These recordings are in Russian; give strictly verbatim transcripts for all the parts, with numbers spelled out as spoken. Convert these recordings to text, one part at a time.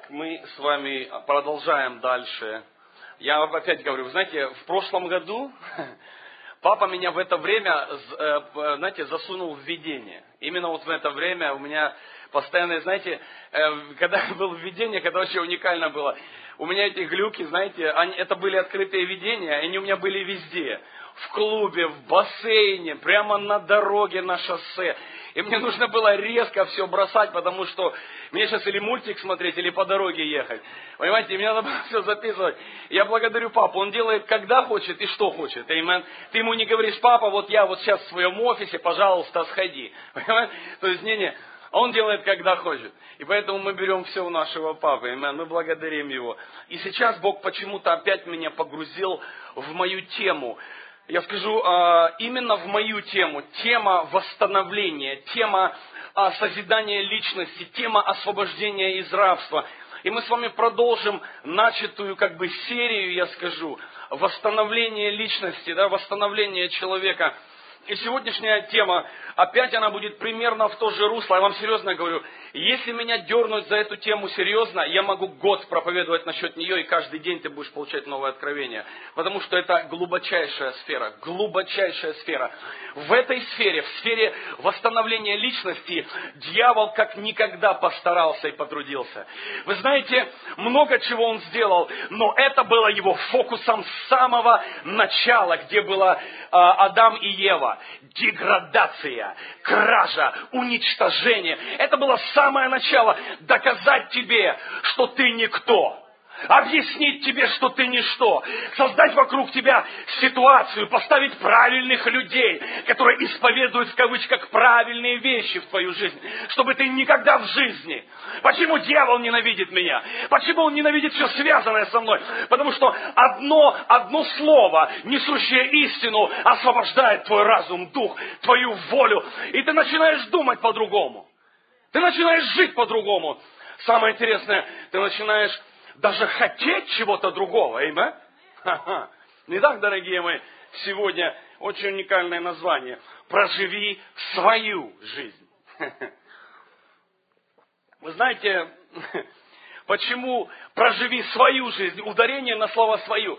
Итак, мы с вами продолжаем дальше. Я опять говорю, вы знаете, в прошлом году папа меня в это время, знаете, засунул в видение. Именно вот в это время у меня постоянно, знаете, когда было видение, когда вообще уникально было, у меня эти глюки, знаете, они, это были открытые видения, они у меня были везде. В клубе, в бассейне, прямо на дороге, на шоссе. И мне нужно было резко все бросать, потому что мне сейчас или мультик смотреть, или по дороге ехать. Понимаете, мне надо было все записывать. Я благодарю папу, он делает когда хочет и что хочет. Amen. Ты ему не говоришь: папа, вот я вот сейчас в своем офисе, пожалуйста, сходи. Понимаете? То есть, не-не. Он делает, когда хочет. И поэтому мы берем все у нашего папы. Amen. Мы благодарим его. И сейчас Бог почему-то опять меня погрузил в мою тему. Я скажу, именно в мою тему, тема восстановления, тема созидания личности, тема освобождения из рабства. И мы с вами продолжим начатую как бы серию, я скажу, восстановления личности, да, восстановления человека. И сегодняшняя тема, опять она будет примерно в то же русло. Я вам серьезно говорю, если меня дернуть за эту тему серьезно, я могу год проповедовать насчет нее, и каждый день ты будешь получать новое откровение. Потому что это глубочайшая сфера, глубочайшая сфера. В этой сфере, в сфере восстановления личности, дьявол как никогда постарался и потрудился. Вы знаете, много чего он сделал, но это было его фокусом с самого начала, где было а, Адам и Ева. Деградация, кража, уничтожение. Это было самое начало. Доказать тебе, что ты никто. Объяснить тебе, что ты ничто. Создать вокруг тебя ситуацию, поставить правильных людей, которые исповедуют в кавычках правильные вещи в твою жизнь. Чтобы ты никогда в жизни. Почему дьявол ненавидит меня? Почему он ненавидит все связанное со мной? Потому что одно, одно слово, несущее истину, освобождает твой разум, дух, твою волю. И ты начинаешь думать по-другому. Ты начинаешь жить по-другому. Самое интересное, ты начинаешь даже хотеть чего-то другого. Аминь? Ха-ха. Итак, дорогие мои, сегодня очень уникальное название. Проживи свою жизнь. Вы знаете, почему проживи свою жизнь? Ударение на слово свою.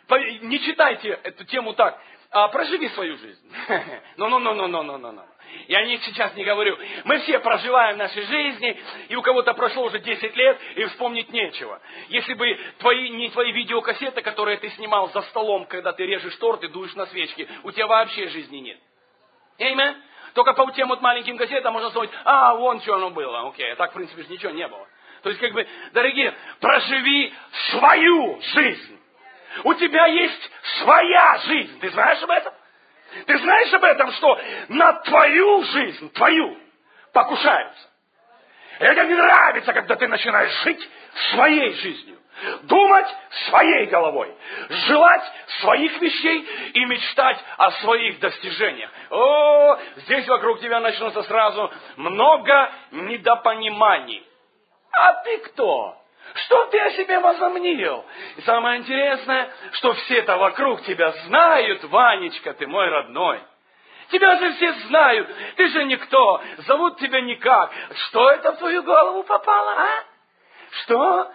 Не читайте эту тему так. А, проживи свою жизнь. Ну-ну-ну-ну-ну-ну-ну. Я не, сейчас не говорю. Мы все проживаем наши жизни, и у кого-то прошло уже десять лет, и вспомнить нечего. Если бы твои, не твои видеокассеты, которые ты снимал за столом, когда ты режешь торт и дуешь на свечки, у тебя вообще жизни нет. Amen? Только по тем вот маленьким кассетам можно сказать: а, вон что оно было. Окей, а так, в принципе, ничего не было. То есть, как бы, дорогие, проживи свою жизнь. У тебя есть своя жизнь. Ты знаешь об этом? Ты знаешь об этом, что на твою жизнь, твою, покушаются. Это не нравится, когда ты начинаешь жить своей жизнью. Думать своей головой. Желать своих вещей и мечтать о своих достижениях. О, здесь вокруг тебя начнутся сразу много недопониманий. А ты кто? Что ты о себе возомнил? И самое интересное, что все-то вокруг тебя знают: Ванечка, ты мой родной. Тебя же все знают, ты же никто, зовут тебя никак. Что это в твою голову попало, а? Что?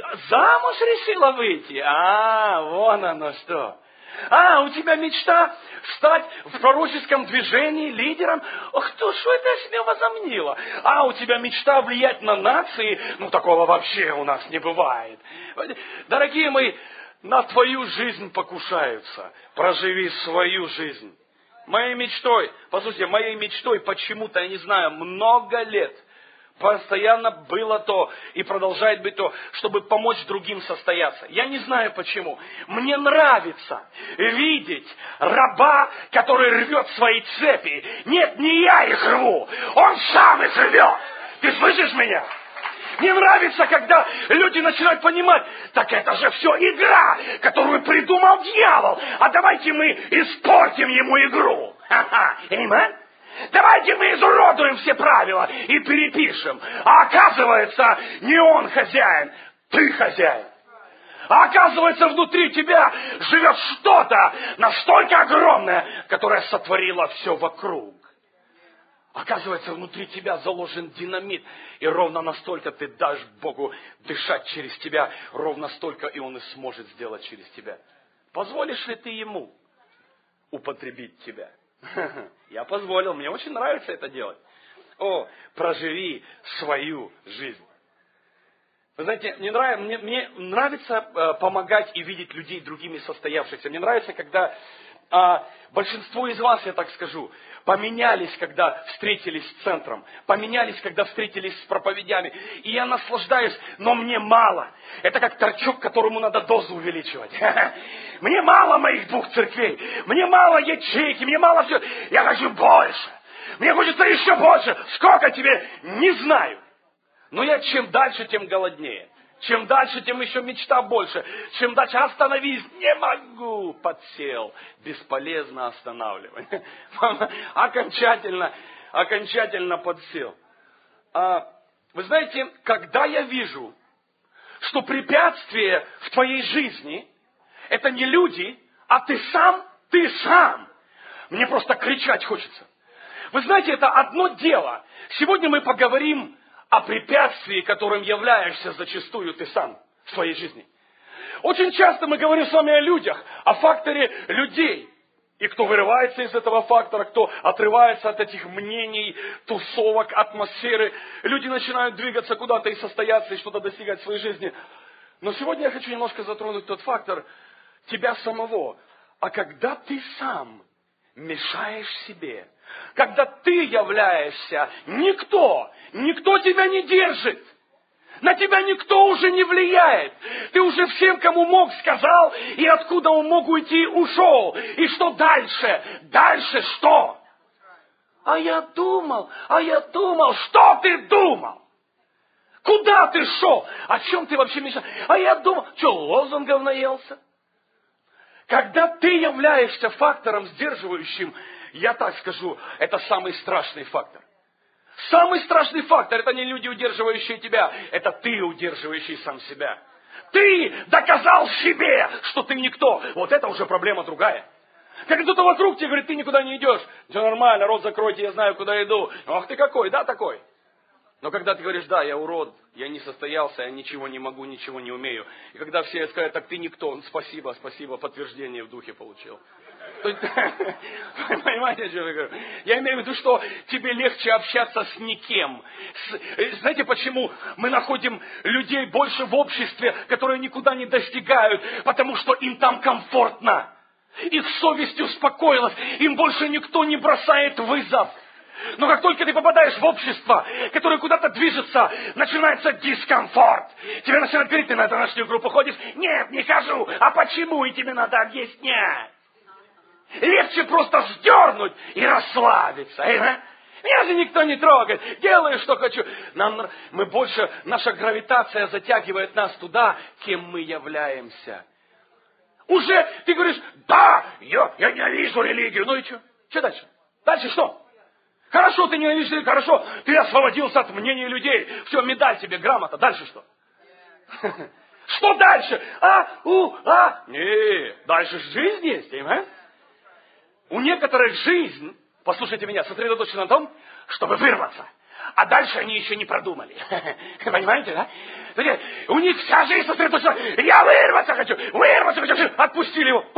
Замуж решила выйти? А, вон оно что. А, у тебя мечта стать в пророческом движении лидером? Ох, кто, что это о себе возомнила? А, у тебя мечта влиять на нации? Ну, такого вообще у нас не бывает. Дорогие мои, на твою жизнь покушаются. Проживи свою жизнь. Моей мечтой, послушайте, моей мечтой почему-то, я не знаю, много лет постоянно было то и продолжает быть то, чтобы помочь другим состояться. Я не знаю почему. Мне нравится видеть раба, который рвет свои цепи. Нет, не я их рву, он сам их рвет. Ты слышишь меня? Мне нравится, когда люди начинают понимать: так это же все игра, которую придумал дьявол. А давайте мы испортим ему игру. Ха-ха. Аминь? Давайте мы изуродуем все правила и перепишем. А оказывается, не он хозяин, ты хозяин. А оказывается, внутри тебя живет что-то настолько огромное, которое сотворило все вокруг. Оказывается, внутри тебя заложен динамит. И ровно настолько ты дашь Богу дышать через тебя, ровно столько и Он и сможет сделать через тебя. Позволишь ли ты Ему употребить тебя? Я позволил, мне очень нравится это делать. О, проживи свою жизнь. Вы знаете, мне нравится, мне, мне нравится э, помогать и видеть людей другими состоявшихся. Мне нравится, когда э, большинство из вас, я так скажу, поменялись, когда встретились с центром, поменялись, когда встретились с проповедями. И я наслаждаюсь, но мне мало. Это как торчок, которому надо дозу увеличивать. Мне мало моих двух церквей, мне мало ячейки, мне мало всего. Я хочу больше. Мне хочется еще больше. Сколько тебе? Не знаю. Но я чем дальше, тем голоднее. Чем дальше, тем еще мечта больше. Чем дальше, остановись, не могу, подсел. Бесполезно останавливать. Окончательно, окончательно подсел. А, вы знаете, когда я вижу, что препятствие в твоей жизни, это не люди, а ты сам, ты сам. Мне просто кричать хочется. Вы знаете, это одно дело. Сегодня мы поговорим о препятствии, которым являешься зачастую ты сам в своей жизни. Очень часто мы говорим с вами о людях, о факторе людей. И кто вырывается из этого фактора, кто отрывается от этих мнений, тусовок, атмосферы. Люди начинают двигаться куда-то и состояться, и что-то достигать в своей жизни. Но сегодня я хочу немножко затронуть тот фактор тебя самого. А когда ты сам мешаешь себе, когда ты являешься никто, никто тебя не держит, на тебя никто уже не влияет, ты уже всем, кому мог, сказал, и откуда он мог уйти, ушел, и что дальше? Дальше что? А я думал, а я думал, что ты думал? Куда ты шел? О чем ты вообще мечтал? А я думал, что, лозунгов наелся? Когда ты являешься фактором сдерживающим, я так скажу, это самый страшный фактор. Самый страшный фактор, это не люди, удерживающие тебя, это ты, удерживающий сам себя. Ты доказал себе, что ты никто. Вот это уже проблема другая. Как кто-то вокруг тебе говорит, ты никуда не идешь. Все нормально, рот закройте, я знаю, куда иду. Ах ты какой, да, такой. Но когда ты говоришь, да, я урод, я не состоялся, я ничего не могу, ничего не умею. И когда все скажут, так ты никто, ну, спасибо, спасибо, подтверждение в духе получил. Понимаете, что я говорю? Я имею в виду, что тебе легче общаться с никем. С, знаете, почему мы находим людей больше в обществе, которые никуда не достигают? Потому что им там комфортно. Их совесть успокоилась, им больше никто не бросает вызов. Но как только ты попадаешь в общество, которое куда-то движется, начинается дискомфорт. Тебе начинают говорить, ты на домашнюю группу ходишь? Нет, не хожу. А почему? И тебе надо объяснять. Легче просто сдернуть и расслабиться. Э? Меня же никто не трогает. Делаю, что хочу. Нам, мы больше, наша гравитация затягивает нас туда, кем мы являемся. Уже ты говоришь, да, я, я ненавижу религию. Ну и что? Что дальше? Дальше что? Хорошо, ты ненавидишь религию, хорошо, ты освободился от мнений людей. Все, медаль тебе, грамота. Дальше что? Что дальше? А, у, а. Не, дальше жизнь есть, понимаешь? У некоторых жизнь, послушайте меня, сосредоточена на том, чтобы вырваться. А дальше они еще не продумали. Понимаете, да? У них вся жизнь сосредоточена. Я вырваться хочу, вырваться хочу. Отпустили его.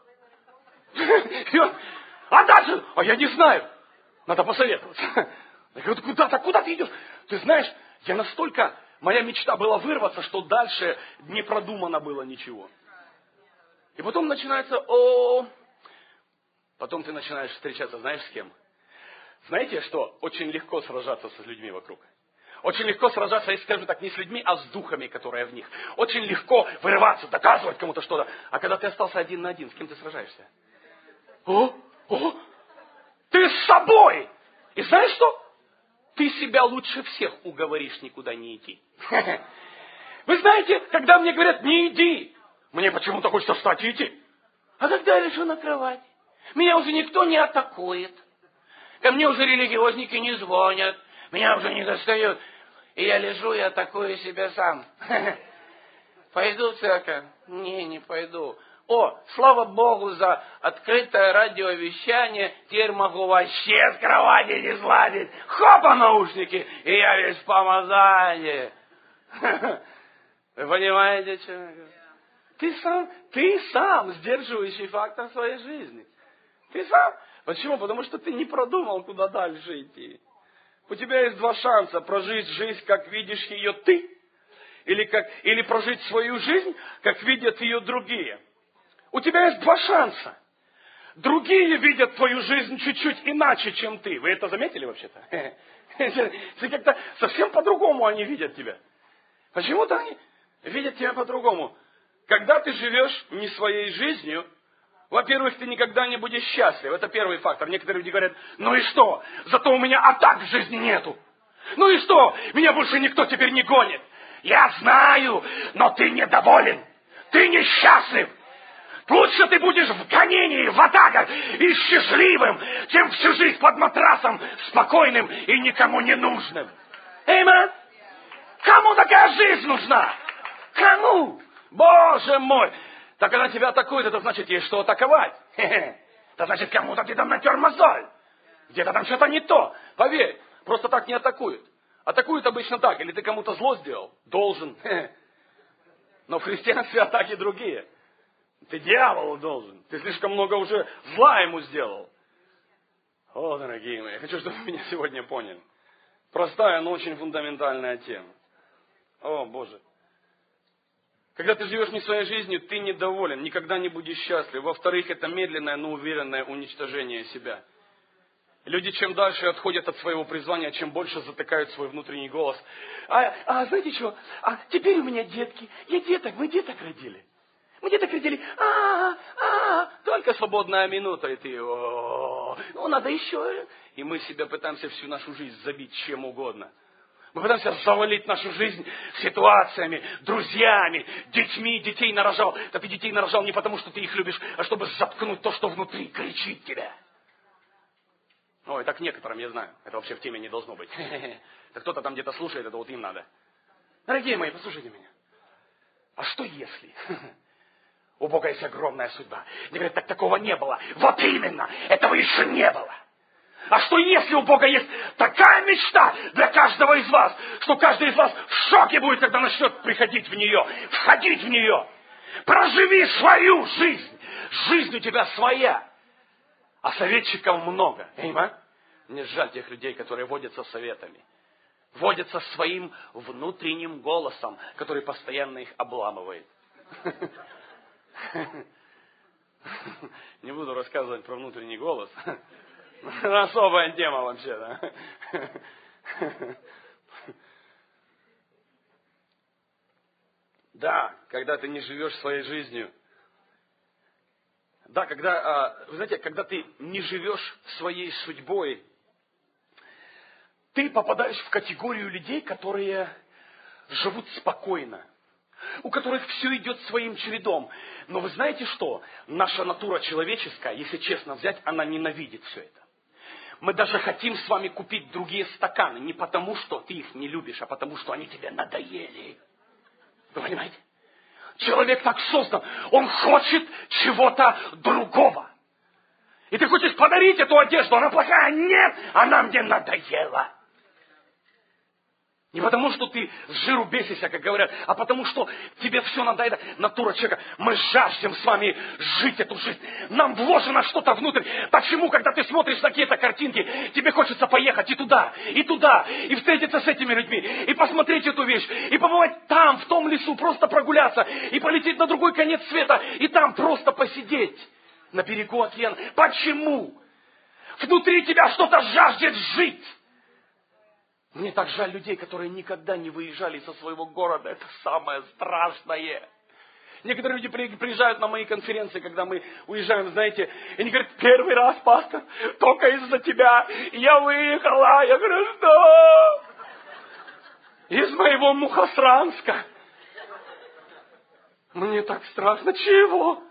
А дальше? А я не знаю. Надо посоветоваться. Я говорю, куда-то, куда ты идешь? Ты знаешь, я настолько, моя мечта была вырваться, что дальше не продумано было ничего. И потом начинается, о, потом ты начинаешь встречаться, знаешь, с кем? Знаете, что очень легко сражаться с людьми вокруг. Очень легко сражаться, если скажу так, не с людьми, а с духами, которые в них. Очень легко вырываться, доказывать кому-то что-то. А когда ты остался один на один, с кем ты сражаешься? О, о, ты с собой! И знаешь что? Ты себя лучше всех уговоришь никуда не идти. Вы знаете, когда мне говорят, не иди, мне почему-то хочется встать и идти. А когда я лежу на кровати, меня уже никто не атакует. Ко мне уже религиозники не звонят, меня уже не достают. И я лежу и атакую себя сам. Пойду в церковь? Не, не пойду. О, слава Богу за открытое радиовещание, теперь могу вообще с кровати не сладить. Хопа, наушники, и я весь в помазании. Вы понимаете, что я говорю? Ты сам, ты сам сдерживающий фактор своей жизни. Ты сам. Почему? Потому что ты не продумал, куда дальше идти. У тебя есть два шанса: прожить жизнь, как видишь ее ты, или, как, или прожить свою жизнь, как видят ее другие. У тебя есть два шанса. Другие видят твою жизнь чуть-чуть иначе, чем ты. Вы это заметили вообще-то? Как-то совсем по-другому они видят тебя. Почему-то они видят тебя по-другому. Когда ты живешь не своей жизнью, во-первых, ты никогда не будешь счастлив. Это первый фактор. Некоторые люди говорят: ну и что? Зато у меня атак в жизни нету. Ну и что? Меня больше никто теперь не гонит. Я знаю, но ты недоволен. Ты несчастлив. Лучше ты будешь в гонении, в атаках и счастливым, чем всю жизнь под матрасом, спокойным и никому не нужным. Эймен? Кому такая жизнь нужна? Кому? Боже мой! Так когда тебя атакуют, это значит, есть что атаковать. Хе-хе. Это значит, кому-то ты там натер мозоль. Где-то там что-то не то. Поверь, просто так не атакуют. Атакуют обычно так. Или ты кому-то зло сделал? Должен. Хе-хе. Но в христианстве атаки другие. Ты дьяволу должен. Ты слишком много уже зла ему сделал. О, дорогие мои, я хочу, чтобы вы меня сегодня поняли. Простая, но очень фундаментальная тема. О, Боже. Когда ты живешь не своей жизнью, ты недоволен, никогда не будешь счастлив. Во-вторых, это медленное, но уверенное уничтожение себя. Люди чем дальше отходят от своего призвания, чем больше затыкают свой внутренний голос. А, а знаете что? А теперь у меня детки. Я деток, мы деток родили. Мы деток родили. А, а, только свободная минута, и ты, о, ну надо еще. И мы себя пытаемся всю нашу жизнь забить чем угодно. Мы пытаемся завалить нашу жизнь ситуациями, друзьями, детьми. Детей нарожал. Да ты детей нарожал не потому, что ты их любишь, а чтобы заткнуть то, что внутри кричит тебя. Ой, так некоторым, я знаю. Это вообще в теме не должно быть. Да кто-то там где-то слушает, это вот им надо. Дорогие мои, послушайте меня. А что если? У Бога есть огромная судьба. Мне говорят, так такого не было. Вот именно, этого еще не было. А что если у Бога есть такая мечта для каждого из вас, что каждый из вас в шоке будет, когда начнет приходить в нее, входить в нее. Проживи свою жизнь. Жизнь у тебя своя. А советчиков много. Эйма? Мне жаль тех людей, которые водятся советами. Водятся своим внутренним голосом, который постоянно их обламывает. Не буду рассказывать про внутренний голос. Особая тема вообще, да? Да, когда ты не живешь своей жизнью. Да, когда, вы знаете, когда ты не живешь своей судьбой, ты попадаешь в категорию людей, которые живут спокойно, у которых все идет своим чередом. Но вы знаете что? Наша натура человеческая, если честно взять, она ненавидит все это. Мы даже хотим с вами купить другие стаканы. Не потому, что ты их не любишь, а потому, что они тебе надоели. Вы понимаете? Человек так создан. Он хочет чего-то другого. И ты хочешь подарить эту одежду. Она плохая? Нет, она мне надоела. Не потому, что ты с жиру бесишься, как говорят, а потому, что тебе все надоело. Натура человека. Мы жаждем с вами жить эту жизнь. Нам вложено что-то внутрь. Почему, когда ты смотришь на какие-то картинки, тебе хочется поехать и туда, и туда, и встретиться с этими людьми, и посмотреть эту вещь, и побывать там, в том лесу, просто прогуляться, и полететь на другой конец света, и там просто посидеть на берегу океана. Почему? Внутри тебя что-то жаждет жить. Мне так жаль людей, которые никогда не выезжали со своего города. Это самое страшное. Некоторые люди приезжают на мои конференции, когда мы уезжаем, знаете, и они говорят, первый раз, пастор, только из-за тебя я выехала. Я говорю, что? Из моего Мухосранска. Мне так страшно. Чего?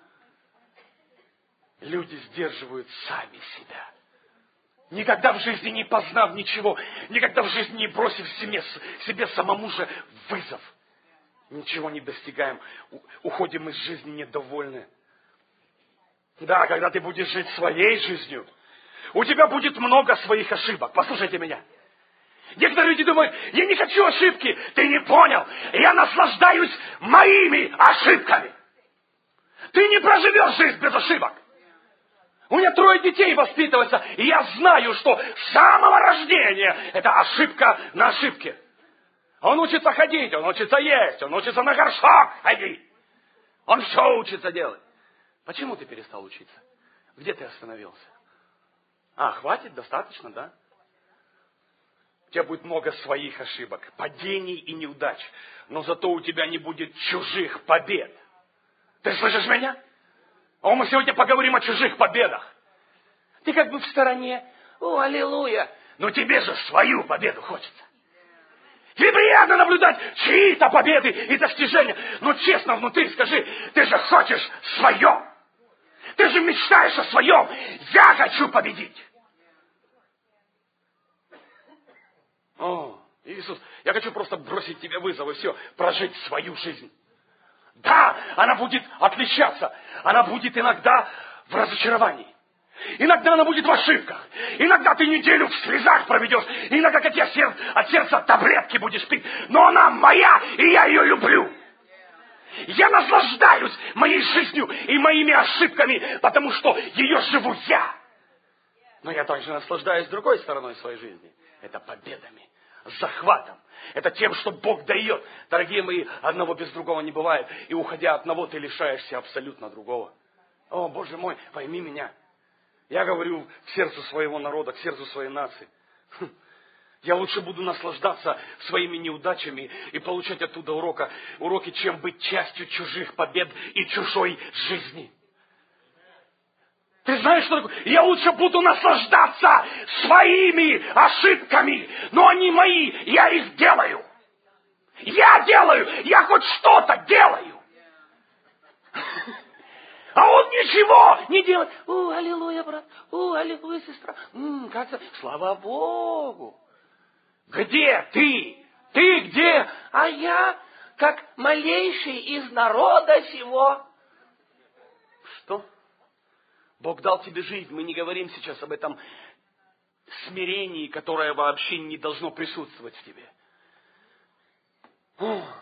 Люди сдерживают сами себя. Никогда в жизни не познав ничего, никогда в жизни не бросив себе, себе самому же вызов. Ничего не достигаем, уходим из жизни недовольны. Да, когда ты будешь жить своей жизнью, у тебя будет много своих ошибок. Послушайте меня. Некоторые люди думают, я не хочу ошибки. Ты не понял. Я наслаждаюсь моими ошибками. Ты не проживешь жизнь без ошибок. У меня трое детей воспитывается, и я знаю, что с самого рождения это ошибка на ошибке. Он учится ходить, он учится есть, он учится на горшок ходить. Он все учится делать. Почему ты перестал учиться? Где ты остановился? А, хватит, достаточно, да? У тебя будет много своих ошибок, падений и неудач. Но зато у тебя не будет чужих побед. Ты слышишь меня? А мы сегодня поговорим о чужих победах. Ты как бы в стороне. О, аллилуйя. Но тебе же свою победу хочется. Тебе приятно наблюдать чьи-то победы и достижения. Но честно внутри скажи, ты же хочешь свое. Ты же мечтаешь о своем. Я хочу победить. О, Иисус, я хочу просто бросить тебе вызов и все, прожить свою жизнь. Да, она будет отличаться. Она будет иногда в разочаровании. Иногда она будет в ошибках. Иногда ты неделю в слезах проведешь. Иногда, как я сер... от сердца таблетки будешь пить. Но она моя, и я ее люблю. Я наслаждаюсь моей жизнью и моими ошибками, потому что ее живу я. Но я также наслаждаюсь другой стороной своей жизни. Это победами, захватом. Это тем, что Бог дает. Дорогие мои, одного без другого не бывает. И уходя от одного, ты лишаешься абсолютно другого. О, Боже мой, пойми меня. Я говорю к сердцу своего народа, к сердцу своей нации. Я лучше буду наслаждаться своими неудачами и получать оттуда урока, уроки, чем быть частью чужих побед и чужой жизни. Ты знаешь, что такое? Я лучше буду наслаждаться своими ошибками, но они мои, я их делаю. Я делаю, я хоть что-то делаю. А он ничего не делает. О, аллилуйя, брат. О, аллилуйя, сестра. М-м, как-то, слава Богу. Где ты? Ты где? А я, как малейший из народа сего. Что? Бог дал тебе жизнь. Мы не говорим сейчас об этом смирении, которое вообще не должно присутствовать в тебе. О.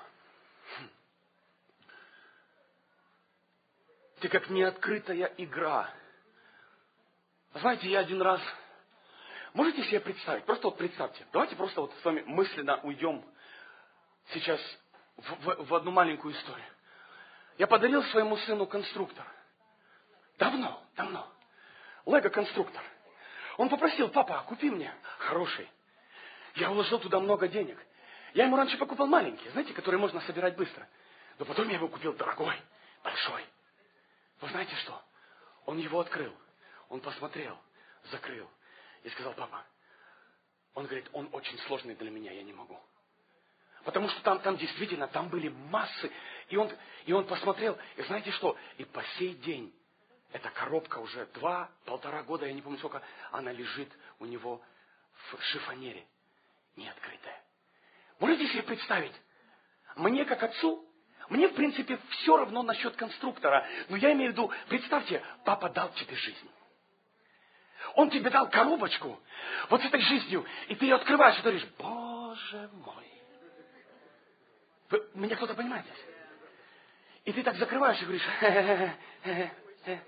Ты как неоткрытая игра. Знаете, я один раз... Можете себе представить? Просто вот представьте. Давайте просто вот с вами мысленно уйдем сейчас в, в, в одну маленькую историю. Я подарил своему сыну конструктор. Давно, давно. Лего-конструктор. Он попросил: папа, купи мне хороший. Я вложил туда много денег. Я ему раньше покупал маленький, знаете, который можно собирать быстро. Но потом я его купил дорогой, большой. Вы знаете что? Он его открыл. Он посмотрел, закрыл. И сказал: папа, он говорит, он очень сложный для меня, я не могу. Потому что там, там действительно, там были массы. И он, и он посмотрел, и знаете что? И по сей день эта коробка уже два, полтора года, я не помню сколько, она лежит у него в шифонере, не открытая. Можете себе представить? Мне, как отцу, мне, в принципе, все равно насчет конструктора. Но я имею в виду, представьте, папа дал тебе жизнь. Он тебе дал коробочку вот с этой жизнью, и ты ее открываешь, и ты говоришь: Боже мой. Вы, меня кто-то понимает здесь? И ты так закрываешь и говоришь: хе-хе-хе-хе.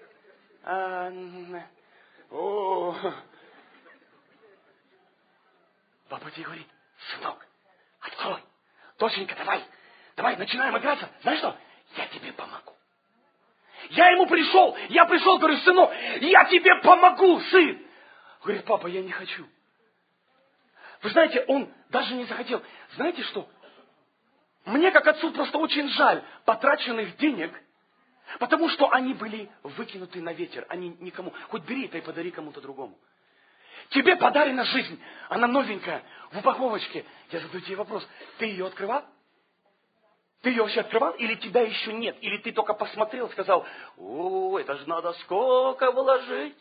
О. Папа тебе говорит: сынок, открой. Доченька, давай. Давай, начинаем играться. Знаешь что? Я тебе помогу. Я ему пришел. Я пришел, говорю: сынок, я тебе помогу, сын. Говорит: папа, я не хочу. Вы знаете, он даже не захотел. Знаете что? Мне, как отцу, просто очень жаль потраченных денег, потому что они были выкинуты на ветер. Они никому. Хоть бери это и подари кому-то другому. Тебе подарена жизнь. Она новенькая, в упаковочке. Я задаю тебе вопрос. Ты ее открывал? Ты ее вообще открывал? Или тебя еще нет? Или ты только посмотрел и сказал: о, это же надо сколько вложить.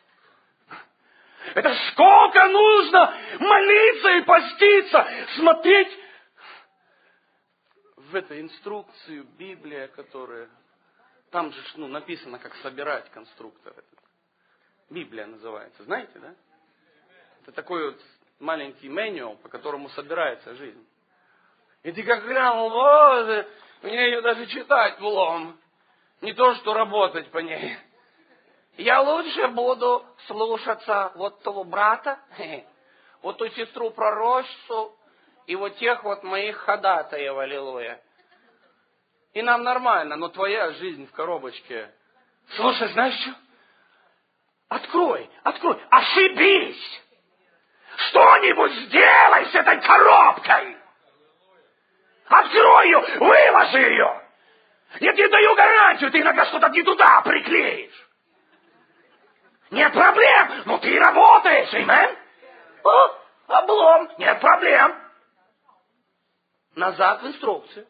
Это сколько нужно молиться и поститься, смотреть в эту инструкцию, Библия, которая Там же ну, написано, как собирать конструктор. Библия называется, знаете, да? Это такой вот маленький меню, по которому собирается жизнь. И ты как глянул, вот, мне ее даже читать влом. Не то, что работать по ней. Я лучше буду слушаться вот того брата, вот ту сестру-пророчицу и вот тех вот моих ходатаев, аллилуйя. И нам нормально, но твоя жизнь в коробочке. Слушай, знаешь что? Открой, открой, ошибись! Что-нибудь сделай с этой коробкой! Открой ее, выложи ее! Я тебе даю гарантию, ты иногда что-то не туда приклеишь. Нет проблем, но ты работаешь, амен? О, облом, нет проблем. Назад в инструкцию.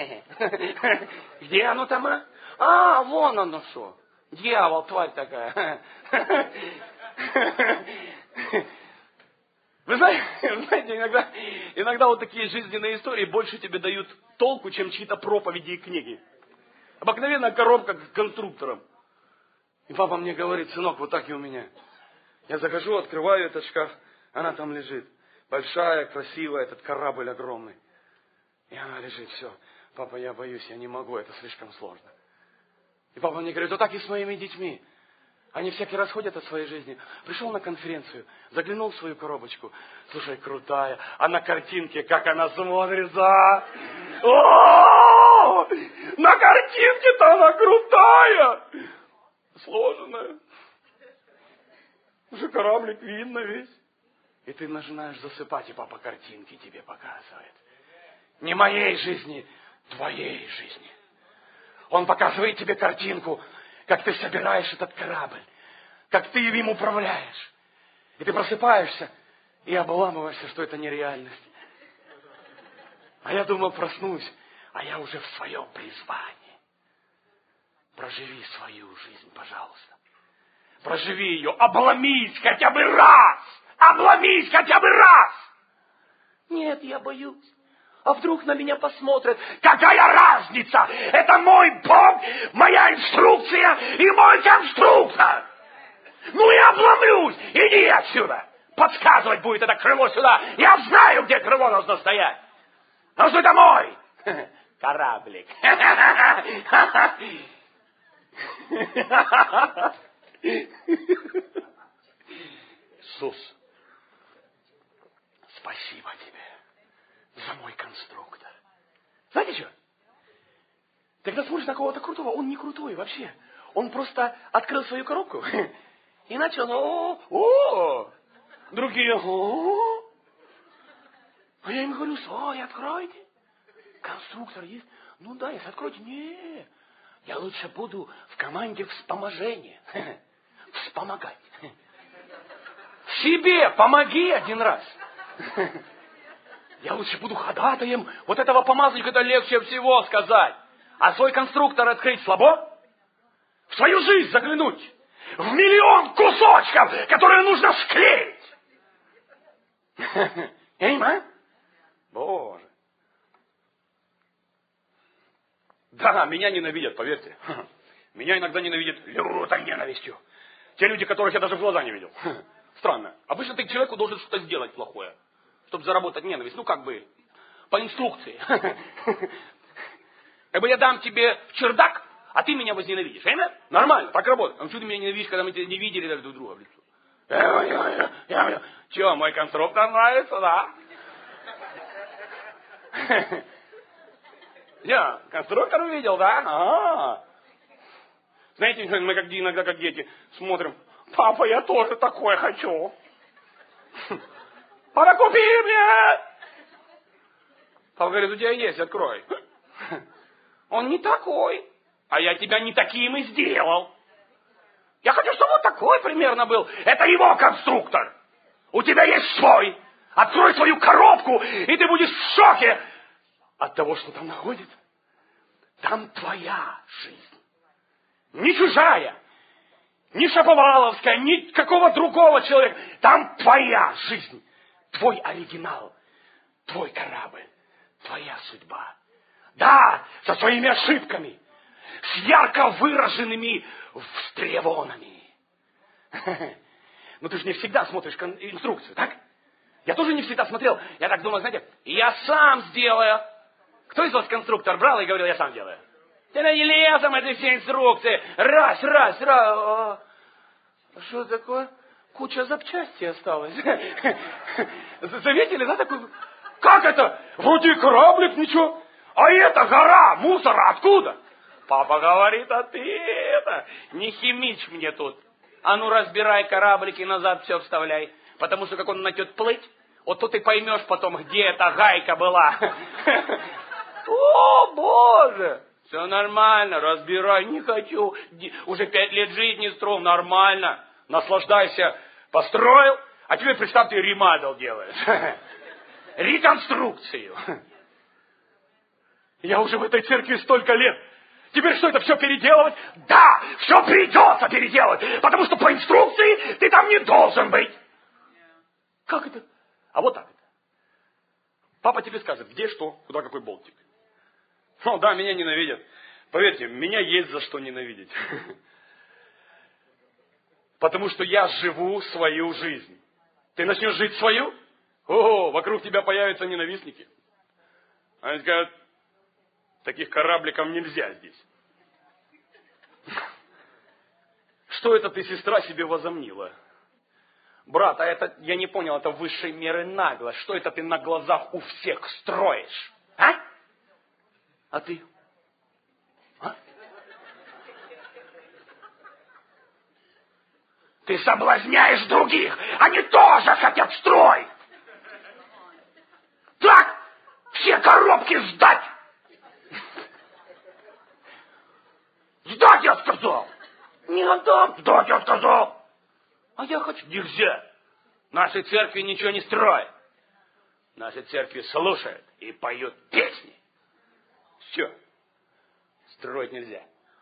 Где оно там? А, а вон оно что. Дьявол, тварь такая. Вы знаете, знаете иногда, иногда вот такие жизненные истории больше тебе дают толку, чем чьи-то проповеди и книги. Обыкновенная коробка с конструктором. И папа мне говорит, сынок, вот так и у меня. Я захожу, открываю этот шкаф, она там лежит. Большая, красивая, этот корабль огромный. И она лежит, все. Папа, я боюсь, я не могу, это слишком сложно. И папа мне говорит, вот так и с моими детьми. Они всякий раз ходят от своей жизни. Пришел на конференцию, заглянул в свою коробочку. Слушай, крутая. А на картинке, как она смотрится. О! На картинке-то она крутая. Сложенная. Уже кораблик видно весь. И ты начинаешь засыпать, и папа картинки тебе показывает. Не моей жизни, твоей жизни. Он показывает тебе картинку, как ты собираешь этот корабль, как ты им управляешь. И ты просыпаешься и обламываешься, что это нереальность. А я думал, проснусь, а я уже в своем призвании. Проживи свою жизнь, пожалуйста. Проживи ее, обломись хотя бы раз. Обломись хотя бы раз. Нет, я боюсь. А вдруг на меня посмотрят? Какая разница? Это мой Бог, моя инструкция и мой конструктор. Ну и обломлюсь. Иди отсюда. Подсказывать будет это крыло сюда. Я знаю, где крыло должно стоять. Ну что это мой кораблик. Иисус, спасибо тебе за мой конструктор. Знаете что? Ты когда смотришь на кого-то крутого, он не крутой вообще. Он просто открыл свою коробку и начал, о, о, другие, о. А я им говорю, ой, откройте. Конструктор есть. Ну да, если откройте, не. Я лучше буду в команде вспоможения. Вспомогать. Себе помоги один раз. Я лучше буду ходатаем. Вот этого помазанника это легче всего сказать. А свой конструктор открыть слабо? В свою жизнь заглянуть. В миллион кусочков, которые нужно склеить. Эйма? Боже. Да, меня ненавидят, поверьте. Меня иногда ненавидят лютой ненавистью. Те люди, которых я даже в глаза не видел. Странно. Обычно ты человеку должен что-то сделать плохое, чтобы заработать ненависть. Ну, как бы, по инструкции. Как бы я дам тебе в чердак, а ты меня возненавидишь. Понимаешь? Нормально, так работает. А что ты меня ненавидишь, когда мы тебя не видели даже друг друга в лицо? Че, мой конструктор нравится, да? Я конструктор увидел, да? А-а-а. Знаете, мы как иногда, как дети, смотрим. Папа, я тоже такое хочу. Папа, купи мне! Папа говорит, у тебя есть, открой. Он не такой. А я тебя не таким и сделал. Я хочу, чтобы вот такой примерно был. Это его конструктор. У тебя есть свой. Открой свою коробку, и ты будешь в шоке от того, что там находится. Там твоя жизнь. Не чужая. Ни Шаповаловская, ни какого другого человека. Там твоя жизнь. Твой оригинал. Твой корабль. Твоя судьба. Да, со своими ошибками. с ярко выраженными встревонами. Ну ты же не всегда смотришь инструкцию, так? Я тоже не всегда смотрел. Я так думаю, знаете, я сам сделаю. Кто из вас конструктор брал и говорил, я сам делаю? Ты на лесом эти все инструкции. Раз, раз, раз. А что такое? Куча запчастей осталось. Заметили, да, такую? Как это? Вроде кораблик, ничего. А это гора мусора откуда? Папа говорит, а ты это, не химичь мне тут. А ну разбирай кораблики, назад все вставляй. Потому что как он начнет плыть, вот тут ты поймешь потом, где эта гайка была. О, Боже! Все нормально, разбирай, не хочу. Уже пять лет жить не стром, нормально. Наслаждайся, построил, а теперь представь, ты ремадл делаешь. Реконструкцию. Я уже в этой церкви столько лет. Теперь что, это все переделывать? Да, все придется переделать, потому что по инструкции ты там не должен быть. Как это? А вот так это. Папа тебе скажет, где что, куда какой болтик. О, да, меня ненавидят. Поверьте, меня есть за что ненавидеть. Потому что я живу свою жизнь. Ты начнешь жить свою? О, вокруг тебя появятся ненавистники. Они скажут, таких корабликов нельзя здесь. Что это ты, сестра, себе возомнила? Брат, а это, я не понял, это высшей меры наглость. Что это ты на глазах у всех строишь? А? А ты? А? Ты соблазняешь других, они тоже хотят строить. Так, все коробки сдать. Сдать я сказал. Не отдам. Сдать я сказал. А я хочу. Нельзя. Нашей церкви ничего не строят. Нашей церкви слушают и поют песни. Все. Строить нельзя.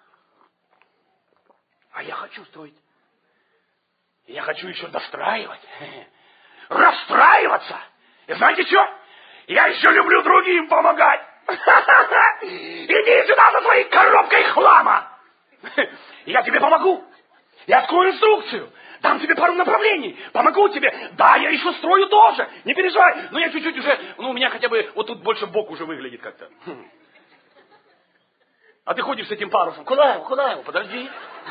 А я хочу строить. Я хочу еще достраивать. Расстраиваться. И знаете что? Я еще люблю другим помогать. Иди сюда со своей коробкой хлама. Я тебе помогу. Я открою инструкцию. Дам тебе пару направлений. Помогу тебе. Да, я еще строю тоже. Не переживай. Но я чуть-чуть уже... Ну, у меня хотя бы... Вот тут больше бок уже выглядит как-то. А ты ходишь с этим парусом. Куда его? Куда его? Подожди.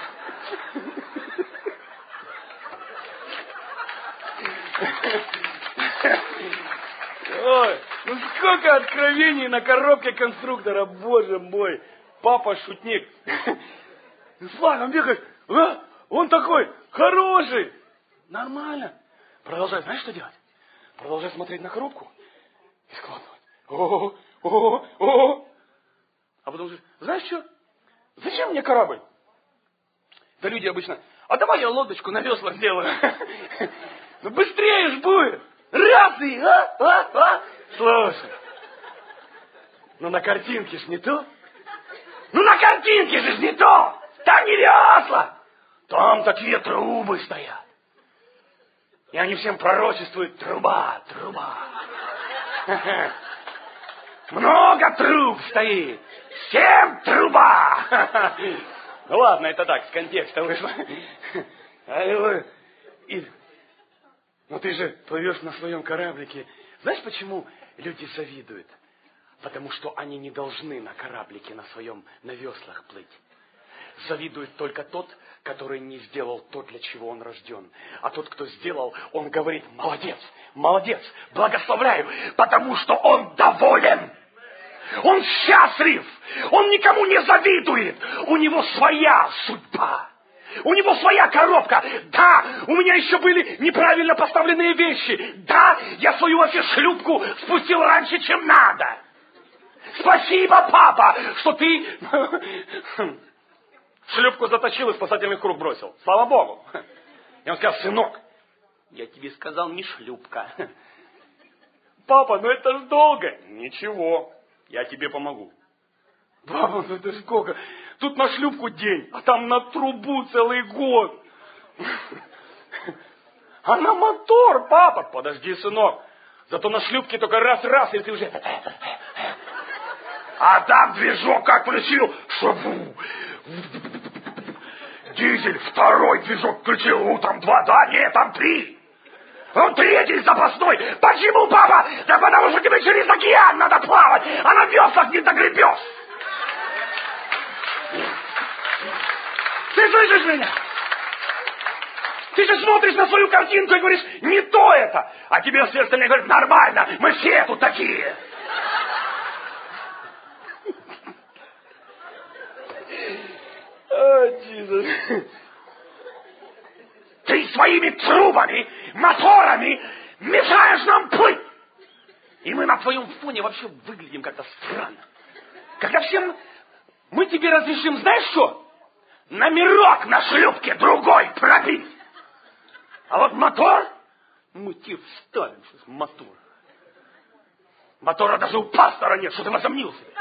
Ой, ну сколько откровений на коробке конструктора. Боже мой. Папа шутник. С флагом бегает. А? Он такой хороший. Нормально. Продолжай, знаешь, что делать? Продолжай смотреть на коробку и складывать. О, о, о. А потом говоришь, знаешь что? Зачем мне корабль? Да люди обычно, а давай я лодочку на веслах сделаю. Ну быстрее ж будет. Раз и, а, а, а. Слушай. Ну на картинке ж не то. Ну на картинке же ж не то. Там не весла. Там такие трубы стоят. И они всем пророчествуют: труба, труба. Много труб стоит. Всем труба. Ну ладно, это так, с контекста вышло. Но ты же плывешь на своем кораблике. Знаешь, почему люди завидуют? Потому что они не должны на кораблике на своем, на веслах плыть. Завидует только тот, который не сделал то, для чего он рожден. А тот, кто сделал, он говорит: молодец, молодец, благословляю, потому что он доволен. Он счастлив, он никому не завидует. У него своя судьба. У него своя коробка. Да, у меня еще были неправильно поставленные вещи. Да, я свою шлюпку спустил раньше, чем надо. Спасибо, папа, что ты... Шлюпку заточил и спасательный круг бросил. Слава Богу. И он сказал: сынок, я тебе сказал, не шлюпка. Папа, ну это ж долго. Ничего, я тебе помогу. Папа, ну это сколько? Тут на шлюпку день, а там на трубу целый год. А на мотор, папа. Подожди, сынок. Зато на шлюпке только раз-раз, и ты уже... А там движок как включил, шабу. Дизель, второй движок включил, ну там два, да, нет, там три. Он третий запасной. Почему, папа? Да потому что тебе через океан надо плавать, а на веслах не догребешь. Ты слышишь меня? Ты же смотришь на свою картинку и говоришь, не то это. А тебе все остальные говорят, нормально, мы все тут такие. О, Иисус. Ты своими трубами, моторами мешаешь нам плыть. И мы на твоем фоне вообще выглядим как-то странно. Когда всем мы тебе разрешим, знаешь что? Номерок на шлюпке другой пробить. А вот мотор, мы тебе вставим сейчас мотор. Мотора даже у пастора нет, что ты возомнил себе.